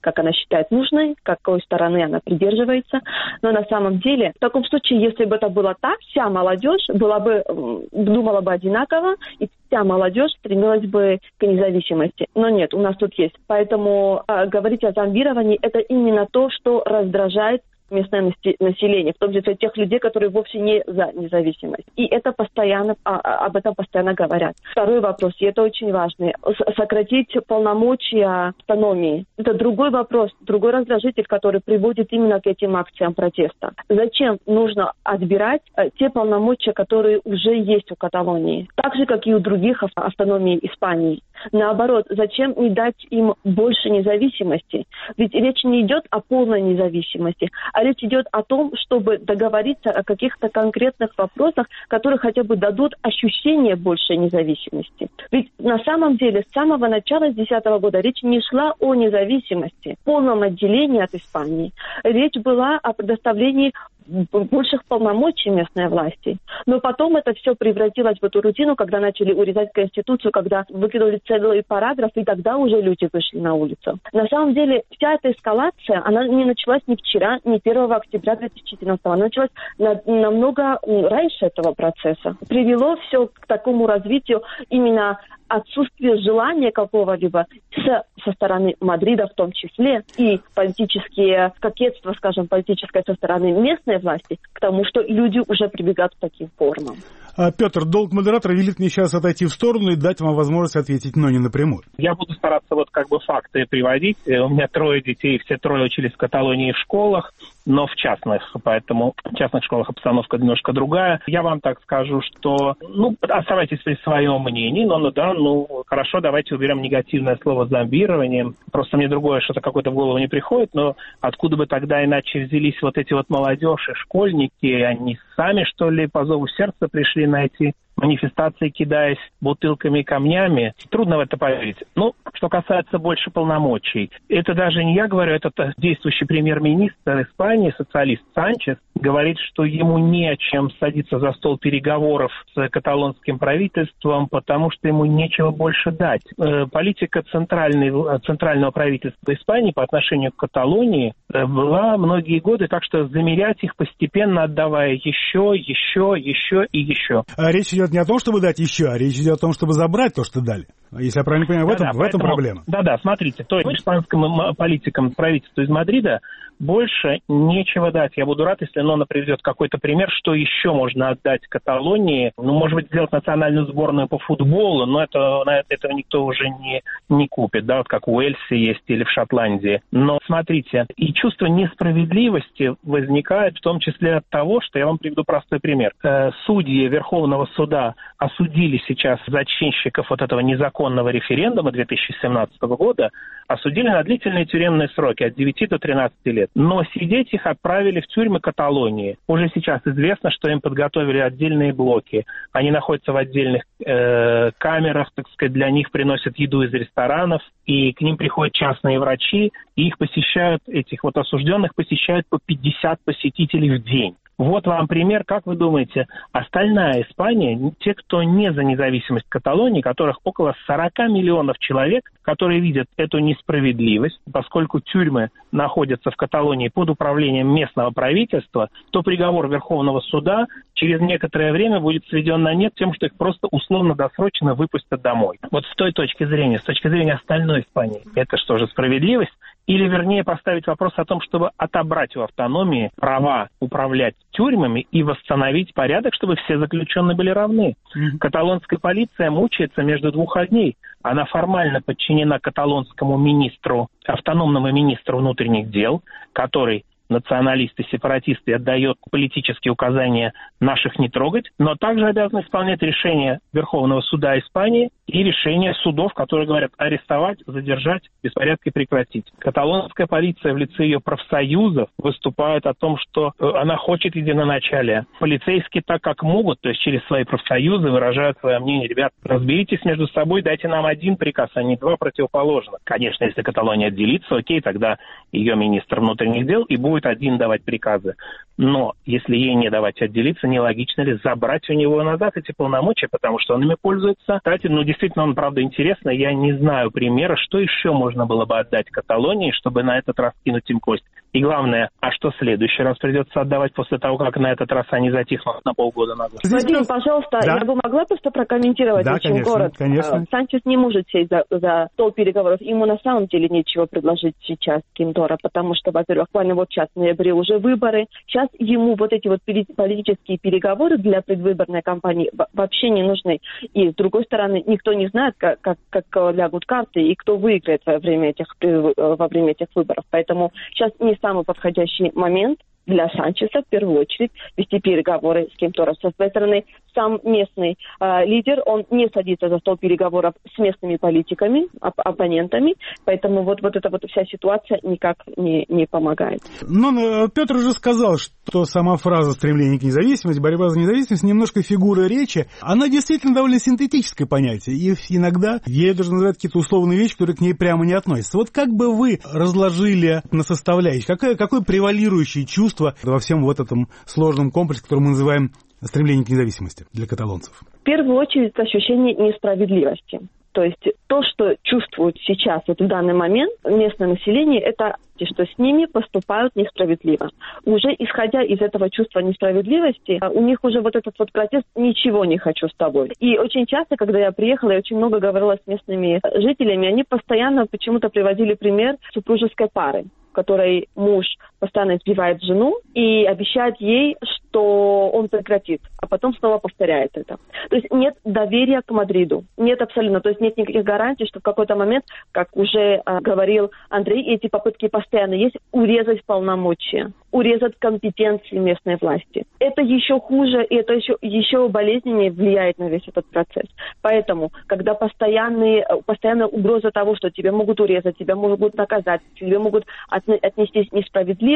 как она считает нужной, какой стороны она придерживается. Но на самом деле, в таком случае, если бы это было так, вся молодежь была бы, думала бы одинаково, и вся молодежь стремилась бы к независимости. Но нет, у нас тут есть. Поэтому э, говорить о зомбировании – это именно то, что раздражает местное население, в том числе тех людей, которые вовсе не за независимость. И это постоянно, а, об этом постоянно говорят. Второй вопрос, и это очень важный, сократить полномочия автономии. Это другой вопрос, другой раздражитель, который приводит именно к этим акциям протеста. Зачем нужно отбирать э, те полномочия, которые уже есть у Каталонии, так же, как и у других автономий Испании? Наоборот, зачем не дать им больше независимости? Ведь речь не идет о полной независимости, а речь идет о том, чтобы договориться о каких-то конкретных вопросах, которые хотя бы дадут ощущение большей независимости. Ведь на самом деле с самого начала с две тысячи десятого года речь не шла о независимости, полном отделении от Испании. Речь была о предоставлении больших полномочий местной власти. Но потом это все превратилось в эту рутину, когда начали урезать Конституцию, когда выкинули целый параграф, и тогда уже люди вышли на улицу. На самом деле вся эта эскалация, она не началась ни вчера, ни первого октября две тысячи четырнадцатого, она началась на, намного раньше этого процесса. Привело все к такому развитию именно отсутствие желания какого-либо с, со стороны Мадрида в том числе, и политические кокетства, скажем, политическое со стороны местной власти, к тому, что люди уже прибегают к таким формам. А, Петр, долг модератора велит мне сейчас отойти в сторону и дать вам возможность ответить, но не напрямую. Я буду стараться вот как бы факты приводить. У меня трое детей, все трое учились в Каталонии в школах, но в частных, поэтому в частных школах обстановка немножко другая. Я вам так скажу, что, ну, оставайтесь при своем мнении, но, ну да, ну, хорошо, давайте уберем негативное слово «зомбирование». Просто мне другое что-то какое-то в голову не приходит, но откуда бы тогда иначе взялись вот эти вот молодежь и школьники, они сами, что ли, по зову сердца пришли на эти манифестации, кидаясь бутылками и камнями. Трудно в это поверить. Ну, что касается больше полномочий, это даже не я говорю, это действующий премьер-министр Испании, социалист Санчес, говорит, что ему не о чем садиться за стол переговоров с каталонским правительством, потому что ему нечего больше дать. Э, политика центрального правительства Испании по отношению к Каталонии э, была многие годы, так что замерять их постепенно, отдавая еще, еще, еще и еще. А речь идет не о том, чтобы дать еще, а речь идет о том, чтобы забрать то, что дали. Если я правильно понимаю, в этом, да, в поэтому, этом проблема. Да-да, смотрите, то есть испанским политикам правительства из Мадрида больше нечего дать. Я буду рад, если Нона приведет какой-то пример, что еще можно отдать Каталонии. Ну, может быть, сделать национальную сборную по футболу, но это, этого никто уже не, не купит, да, вот как в Уэльсе есть или в Шотландии. Но смотрите, и чувство несправедливости возникает в том числе от того, что я вам приведу простой пример. Судьи Верховного суда осудили сейчас зачинщиков вот этого незаконного референдума две тысячи семнадцатого года, осудили на длительные тюремные сроки от девяти до тринадцати лет. Но сидеть их отправили в тюрьмы Каталонии. Уже сейчас известно, что им подготовили отдельные блоки. Они находятся в отдельных э, камерах, так сказать, для них приносят еду из ресторанов, и к ним приходят частные врачи, и их посещают, этих вот осужденных посещают по пятьдесят посетителей в день. Вот вам пример, как вы думаете, остальная Испания, те, кто не за независимость Каталонии, которых около сорок миллионов человек, которые видят эту несправедливость, поскольку тюрьмы находятся в Каталонии под управлением местного правительства, то приговор Верховного суда через некоторое время будет сведен на нет тем, что их просто условно-досрочно выпустят домой. Вот с той точки зрения, с точки зрения остальной Испании, это что же, справедливость? Или, вернее, поставить вопрос о том, чтобы отобрать у автономии права управлять тюрьмами и восстановить порядок, чтобы все заключенные были равны. Mm-hmm. Каталонская полиция мучается между двух огней. Она формально подчинена каталонскому министру, автономному министру внутренних дел, который националисты, сепаратисты, отдает политические указания наших не трогать, но также обязан исполнять решения Верховного суда Испании и решения судов, которые говорят арестовать, задержать, беспорядки прекратить. Каталонская полиция в лице ее профсоюзов выступает о том, что она хочет единоначалия. Полицейские так как могут, то есть через свои профсоюзы выражают свое мнение. Ребят, разберитесь между собой, дайте нам один приказ, а не два противоположных. Конечно, если Каталония отделится, окей, тогда ее министр внутренних дел и будет один давать приказы. Но если ей не давать отделиться, нелогично ли забрать у него назад эти полномочия, потому что он ими пользуется. Кстати, ну, действительно, он, правда, интересно. Я не знаю примера, что еще можно было бы отдать Каталонии, чтобы на этот раз кинуть им кость. И главное, а что в следующий раз придется отдавать после того, как на этот раз они затихнут на полгода назад? Вадим, пожалуйста, да? я бы могла просто прокомментировать да, очень конечно, коротко. Конечно. Санчес не может сесть за, за стол переговоров. Ему на самом деле нечего предложить сейчас Кинтора, потому что, во-первых, буквально вот сейчас в ноябре уже выборы. Сейчас ему вот эти вот политические переговоры для предвыборной кампании вообще не нужны. И, с другой стороны, никто не знает, как, как, как лягут карты и кто выиграет во время этих, во время этих выборов. Поэтому сейчас не самый подходящий момент для Санчеса в первую очередь вести переговоры с Кинтором. Со своей стороны, сам местный э, лидер, он не садится за стол переговоров с местными политиками, оп- оппонентами, поэтому вот, вот эта вот вся ситуация никак не, не помогает. Но Петр уже сказал, что сама фраза «стремление к независимости», «борьба за независимость» немножко фигура речи, она действительно довольно синтетическое понятие, и иногда ею даже называют какие-то условные вещи, которые к ней прямо не относятся. Вот как бы вы разложили на составляющие, какое, какое превалирующее чувство во всем вот этом сложном комплексе, который мы называем стремление к независимости для каталонцев? В первую очередь ощущение несправедливости. То есть то, что чувствуют сейчас, вот в данный момент местное население, это что с ними поступают несправедливо. Уже исходя из этого чувства несправедливости, у них уже вот этот вот протест «ничего не хочу с тобой». И очень часто, когда я приехала, я очень много говорила с местными жителями, они постоянно почему-то приводили пример супружеской пары, в которой муж постоянно избивает жену и обещает ей, что он прекратит, а потом снова повторяет это. То есть нет доверия к Мадриду. Нет абсолютно. То есть нет никаких гарантий, что в какой-то момент, как уже э, говорил Андрей, эти попытки постоянно есть, урезать полномочия, урезать компетенции местной власти. Это еще хуже, и это еще, еще болезненнее влияет на весь этот процесс. Поэтому, когда постоянные, постоянная угроза того, что тебя могут урезать, тебя могут наказать, тебе могут отнестись несправедливо,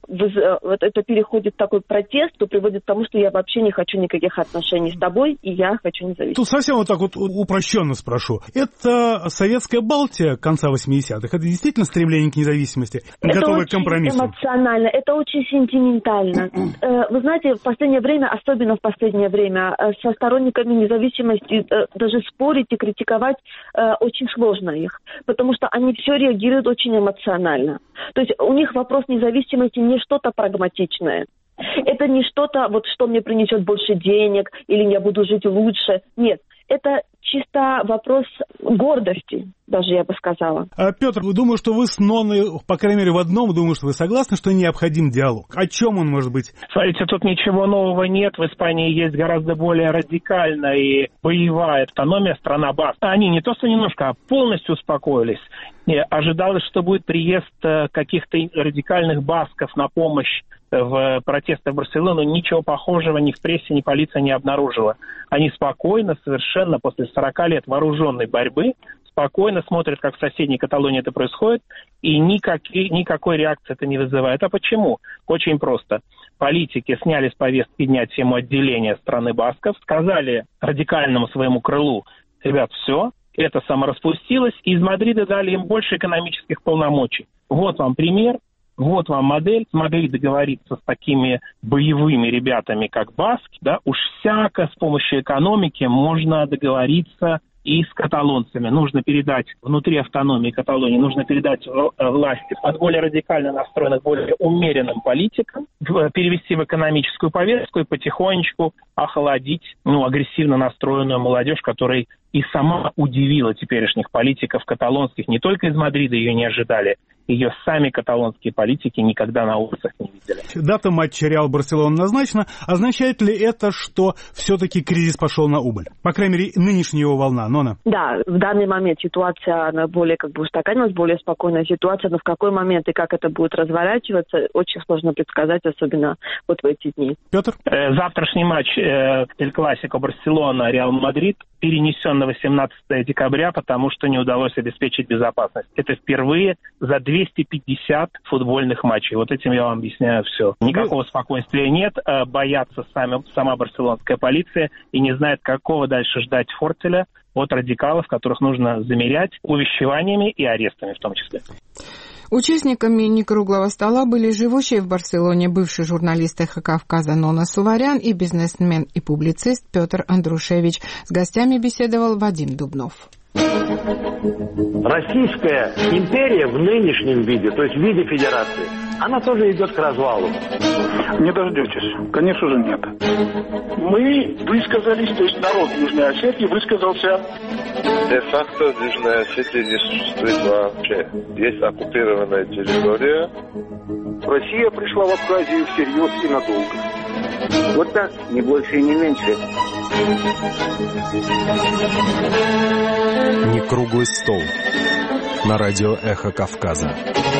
вот это переходит в такой протест, то приводит к тому, что я вообще не хочу никаких отношений с тобой, и я хочу независимости. Тут совсем вот так вот упрощенно спрошу. Это советская Балтия конца восьмидесятых? Это действительно стремление к независимости, готовое к компромиссу? Это очень эмоционально, это очень сентиментально. Вы знаете, в последнее время, особенно в последнее время, со сторонниками независимости даже спорить и критиковать очень сложно их, потому что они все реагируют очень эмоционально. То есть у них вопрос независимости не что-то прагматичное. Это не что-то, вот что мне принесет больше денег, или я буду жить лучше. Нет, это чисто вопрос гордости, даже я бы сказала. А, Петр, думаю, что вы с Ноной, по крайней мере, в одном, думаю, что вы согласны, что необходим диалог. О чем он может быть? Смотрите, тут ничего нового нет. В Испании есть гораздо более радикальная и боевая автономия, страна Баск. Они не то что немножко, а полностью успокоились. И ожидалось, что будет приезд каких-то радикальных басков на помощь в протестах в Барселону. Ничего похожего ни в прессе, ни полиция не обнаружила. Они спокойно, совершенно после сорока лет вооруженной борьбы, спокойно смотрят, как в соседней Каталонии это происходит, и никакой, никакой реакции это не вызывает. А почему? Очень просто. Политики сняли с повестки дня тему отделения страны басков, сказали радикальному своему крылу: ребят, все, это самораспустилось, и из Мадрида дали им больше экономических полномочий. Вот вам пример. Вот вам модель, смогли договориться с такими боевыми ребятами, как баски, да, уж всяко с помощью экономики можно договориться и с каталонцами. Нужно передать внутри автономии Каталонии, нужно передать власти от более радикально настроенных, более умеренным политикам, перевести в экономическую повестку и потихонечку охладить, ну, агрессивно настроенную молодежь, которая и сама удивила теперешних политиков каталонских. Не только из Мадрида ее не ожидали, ее сами каталонские политики никогда на улицах не видели. Дата матча Реал-Барселона назначена. Означает ли это, что все-таки кризис пошел на убыль? По крайней мере, нынешняя его волна. Нона? Да, в данный момент ситуация, она более как бы устаканилась, более спокойная ситуация, но в какой момент и как это будет разворачиваться, очень сложно предсказать, особенно вот в эти дни. Петр? Завтрашний матч Эль Классико Барселона Реал-Мадрид перенесен на восемнадцатое декабря, потому что не удалось обеспечить безопасность. Это впервые за двести пятьдесят футбольных матчей. Вот этим я вам объясняю все. Никакого спокойствия нет, боятся сами, сама барселонская полиция и не знает, какого дальше ждать фортеля от радикалов, которых нужно замерять увещеваниями и арестами в том числе. Участниками некруглого стола были живущий в Барселоне бывший журналист «Эхо Кавказа» Нона Суварян и бизнесмен и публицист Петр Андрушевич. С гостями беседовал Вадим Дубнов. Российская империя в нынешнем виде, то есть в виде федерации, она тоже идет к развалу. Не дождетесь. Конечно же, нет. Мы высказались, то есть народ Южной Осетии высказался. Де-факто Южная Осетия не существует вообще. Есть оккупированная территория. Россия пришла в Абхазию всерьез и надолго. Вот так, не больше и не меньше. Не круглый стол. На радио «Эхо Кавказа».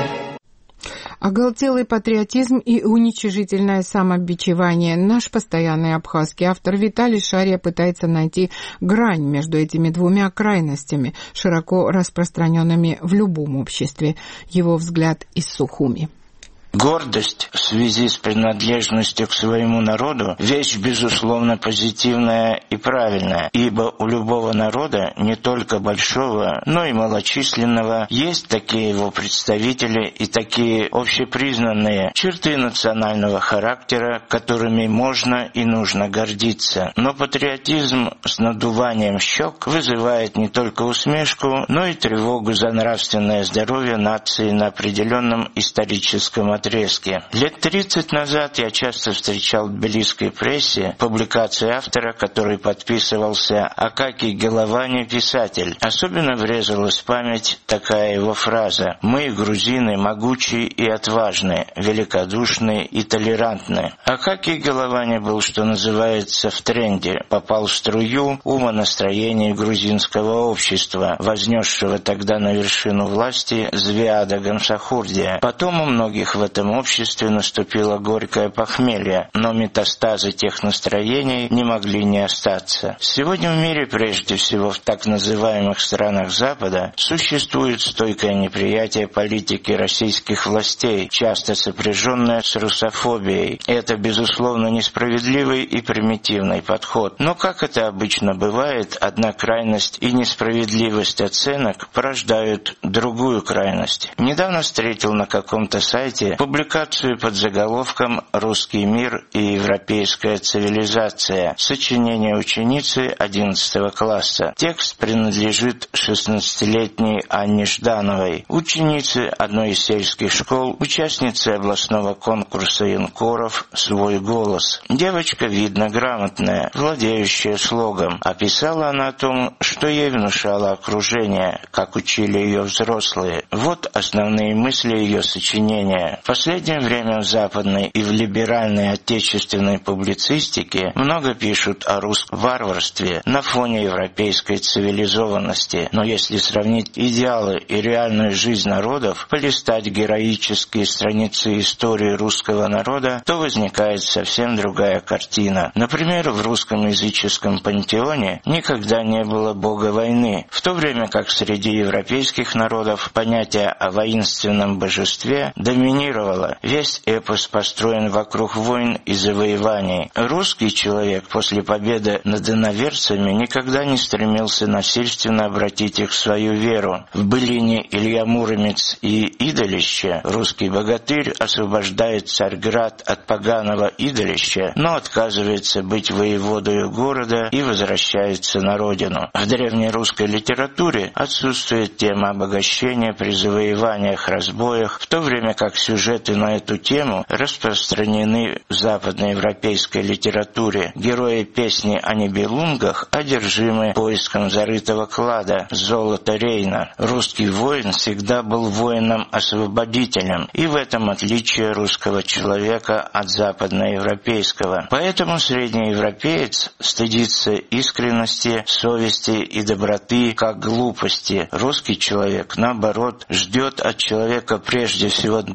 Оголтелый патриотизм и уничижительное самобичевание. Наш постоянный абхазский автор Виталий Шария пытается найти грань между этими двумя крайностями, широко распространенными в любом обществе. Его взгляд из Сухуми. Гордость в связи с принадлежностью к своему народу – вещь, безусловно, позитивная и правильная, ибо у любого народа, не только большого, но и малочисленного, есть такие его представители и такие общепризнанные черты национального характера, которыми можно и нужно гордиться. Но патриотизм с надуванием щек вызывает не только усмешку, но и тревогу за нравственное здоровье нации на определенном историческом отрезке. Лет тридцать назад я часто встречал в тбилисской прессе публикации автора, который подписывался Акакий Головани, писатель. Особенно врезалась в память такая его фраза: «Мы, грузины, могучие и отважные, великодушные и толерантные». Акакий Головани был, что называется, в тренде, попал в струю умонастроений грузинского общества, вознесшего тогда на вершину власти Звиада Гамсахурдия. Потом у многих в этом обществе наступило горькое похмелье, но метастазы тех настроений не могли не остаться. Сегодня в мире, прежде всего в так называемых странах Запада, существует стойкое неприятие политики российских властей, часто сопряженное с русофобией. Это, безусловно, несправедливый и примитивный подход. Но, как это обычно бывает, одна крайность и несправедливость оценок порождают другую крайность. Недавно встретил на каком-то сайте публикацию под заголовком «Русский мир и европейская цивилизация», сочинение ученицы одиннадцатого класса. Текст принадлежит шестнадцатилетней Анне Ждановой, ученице одной из сельских школ, участнице областного конкурса юнкоров «Свой голос». Девочка, видно, грамотная, владеющая слогом. Описала она о том, что ей внушало окружение, как учили ее взрослые. Вот основные мысли ее сочинения. В последнее время в западной и в либеральной отечественной публицистике много пишут о русском варварстве на фоне европейской цивилизованности. Но если сравнить идеалы и реальную жизнь народов, полистать героические страницы истории русского народа, то возникает совсем другая картина. Например, в русском языческом пантеоне никогда не было бога войны, в то время как среди европейских народов понятие о воинственном божестве доминировало. Весь эпос построен вокруг войн и завоеваний. Русский человек после победы над иноверцами никогда не стремился насильственно обратить их в свою веру. В былине «Илья Муромец и идолище» русский богатырь освобождает Царьград от поганого идолища, но отказывается быть воеводою города и возвращается на родину. В древней русской литературе отсутствует тема обогащения при завоеваниях, разбоях, в то время как сюжеты на эту тему распространены в западноевропейской литературе. Герои песни о Нибелунгах одержимы поиском зарытого клада, золота Рейна. Русский воин всегда был воином-освободителем, и в этом отличие русского человека от западноевропейского. Поэтому среднеевропеец стыдится искренности, совести и доброты как глупости. Русский человек, наоборот, ждет от человека прежде всего доброты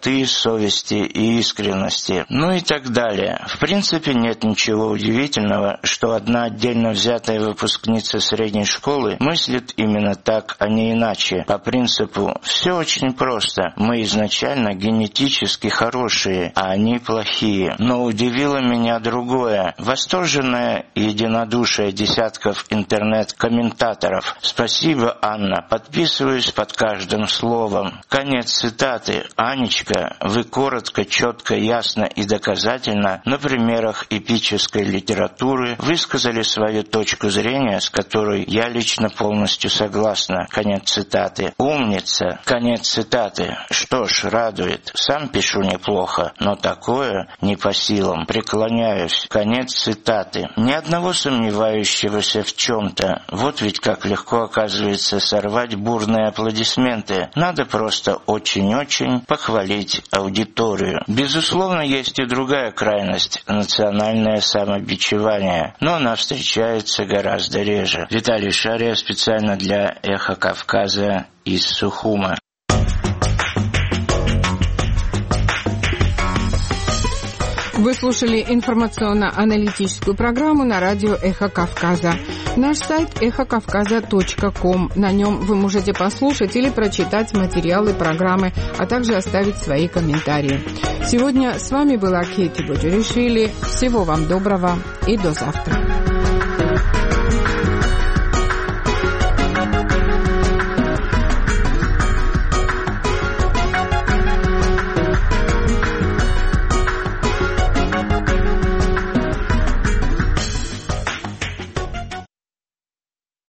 чистоты, совести и искренности, ну и так далее. В принципе, нет ничего удивительного, что одна отдельно взятая выпускница средней школы мыслит именно так, а не иначе. По принципу «все очень просто, мы изначально генетически хорошие, а они плохие». Но удивило меня другое. Восторженное единодушие десятков интернет-комментаторов. Спасибо, Анна, подписываюсь под каждым словом. Конец цитаты. Анечка, вы коротко, четко, ясно и доказательно на примерах эпической литературы высказали свою точку зрения, с которой я лично полностью согласна. Конец цитаты. Умница. Конец цитаты. Что ж, радует. Сам пишу неплохо, но такое не по силам. Преклоняюсь. Конец цитаты. Ни одного сомневающегося в чем-то. Вот ведь как легко оказывается сорвать бурные аплодисменты. Надо просто очень-очень похвалить аудиторию. Безусловно, есть и другая крайность – национальное самобичевание, но она встречается гораздо реже. Виталий Шария специально для «Эхо Кавказа» из Сухума. Вы слушали информационно-аналитическую программу на радио «Эхо Кавказа». Наш сайт эхо кавказа точка ком. На нем вы можете послушать или прочитать материалы программы, а также оставить свои комментарии. Сегодня с вами была Кейти Боджеришвили. Всего вам доброго и до завтра.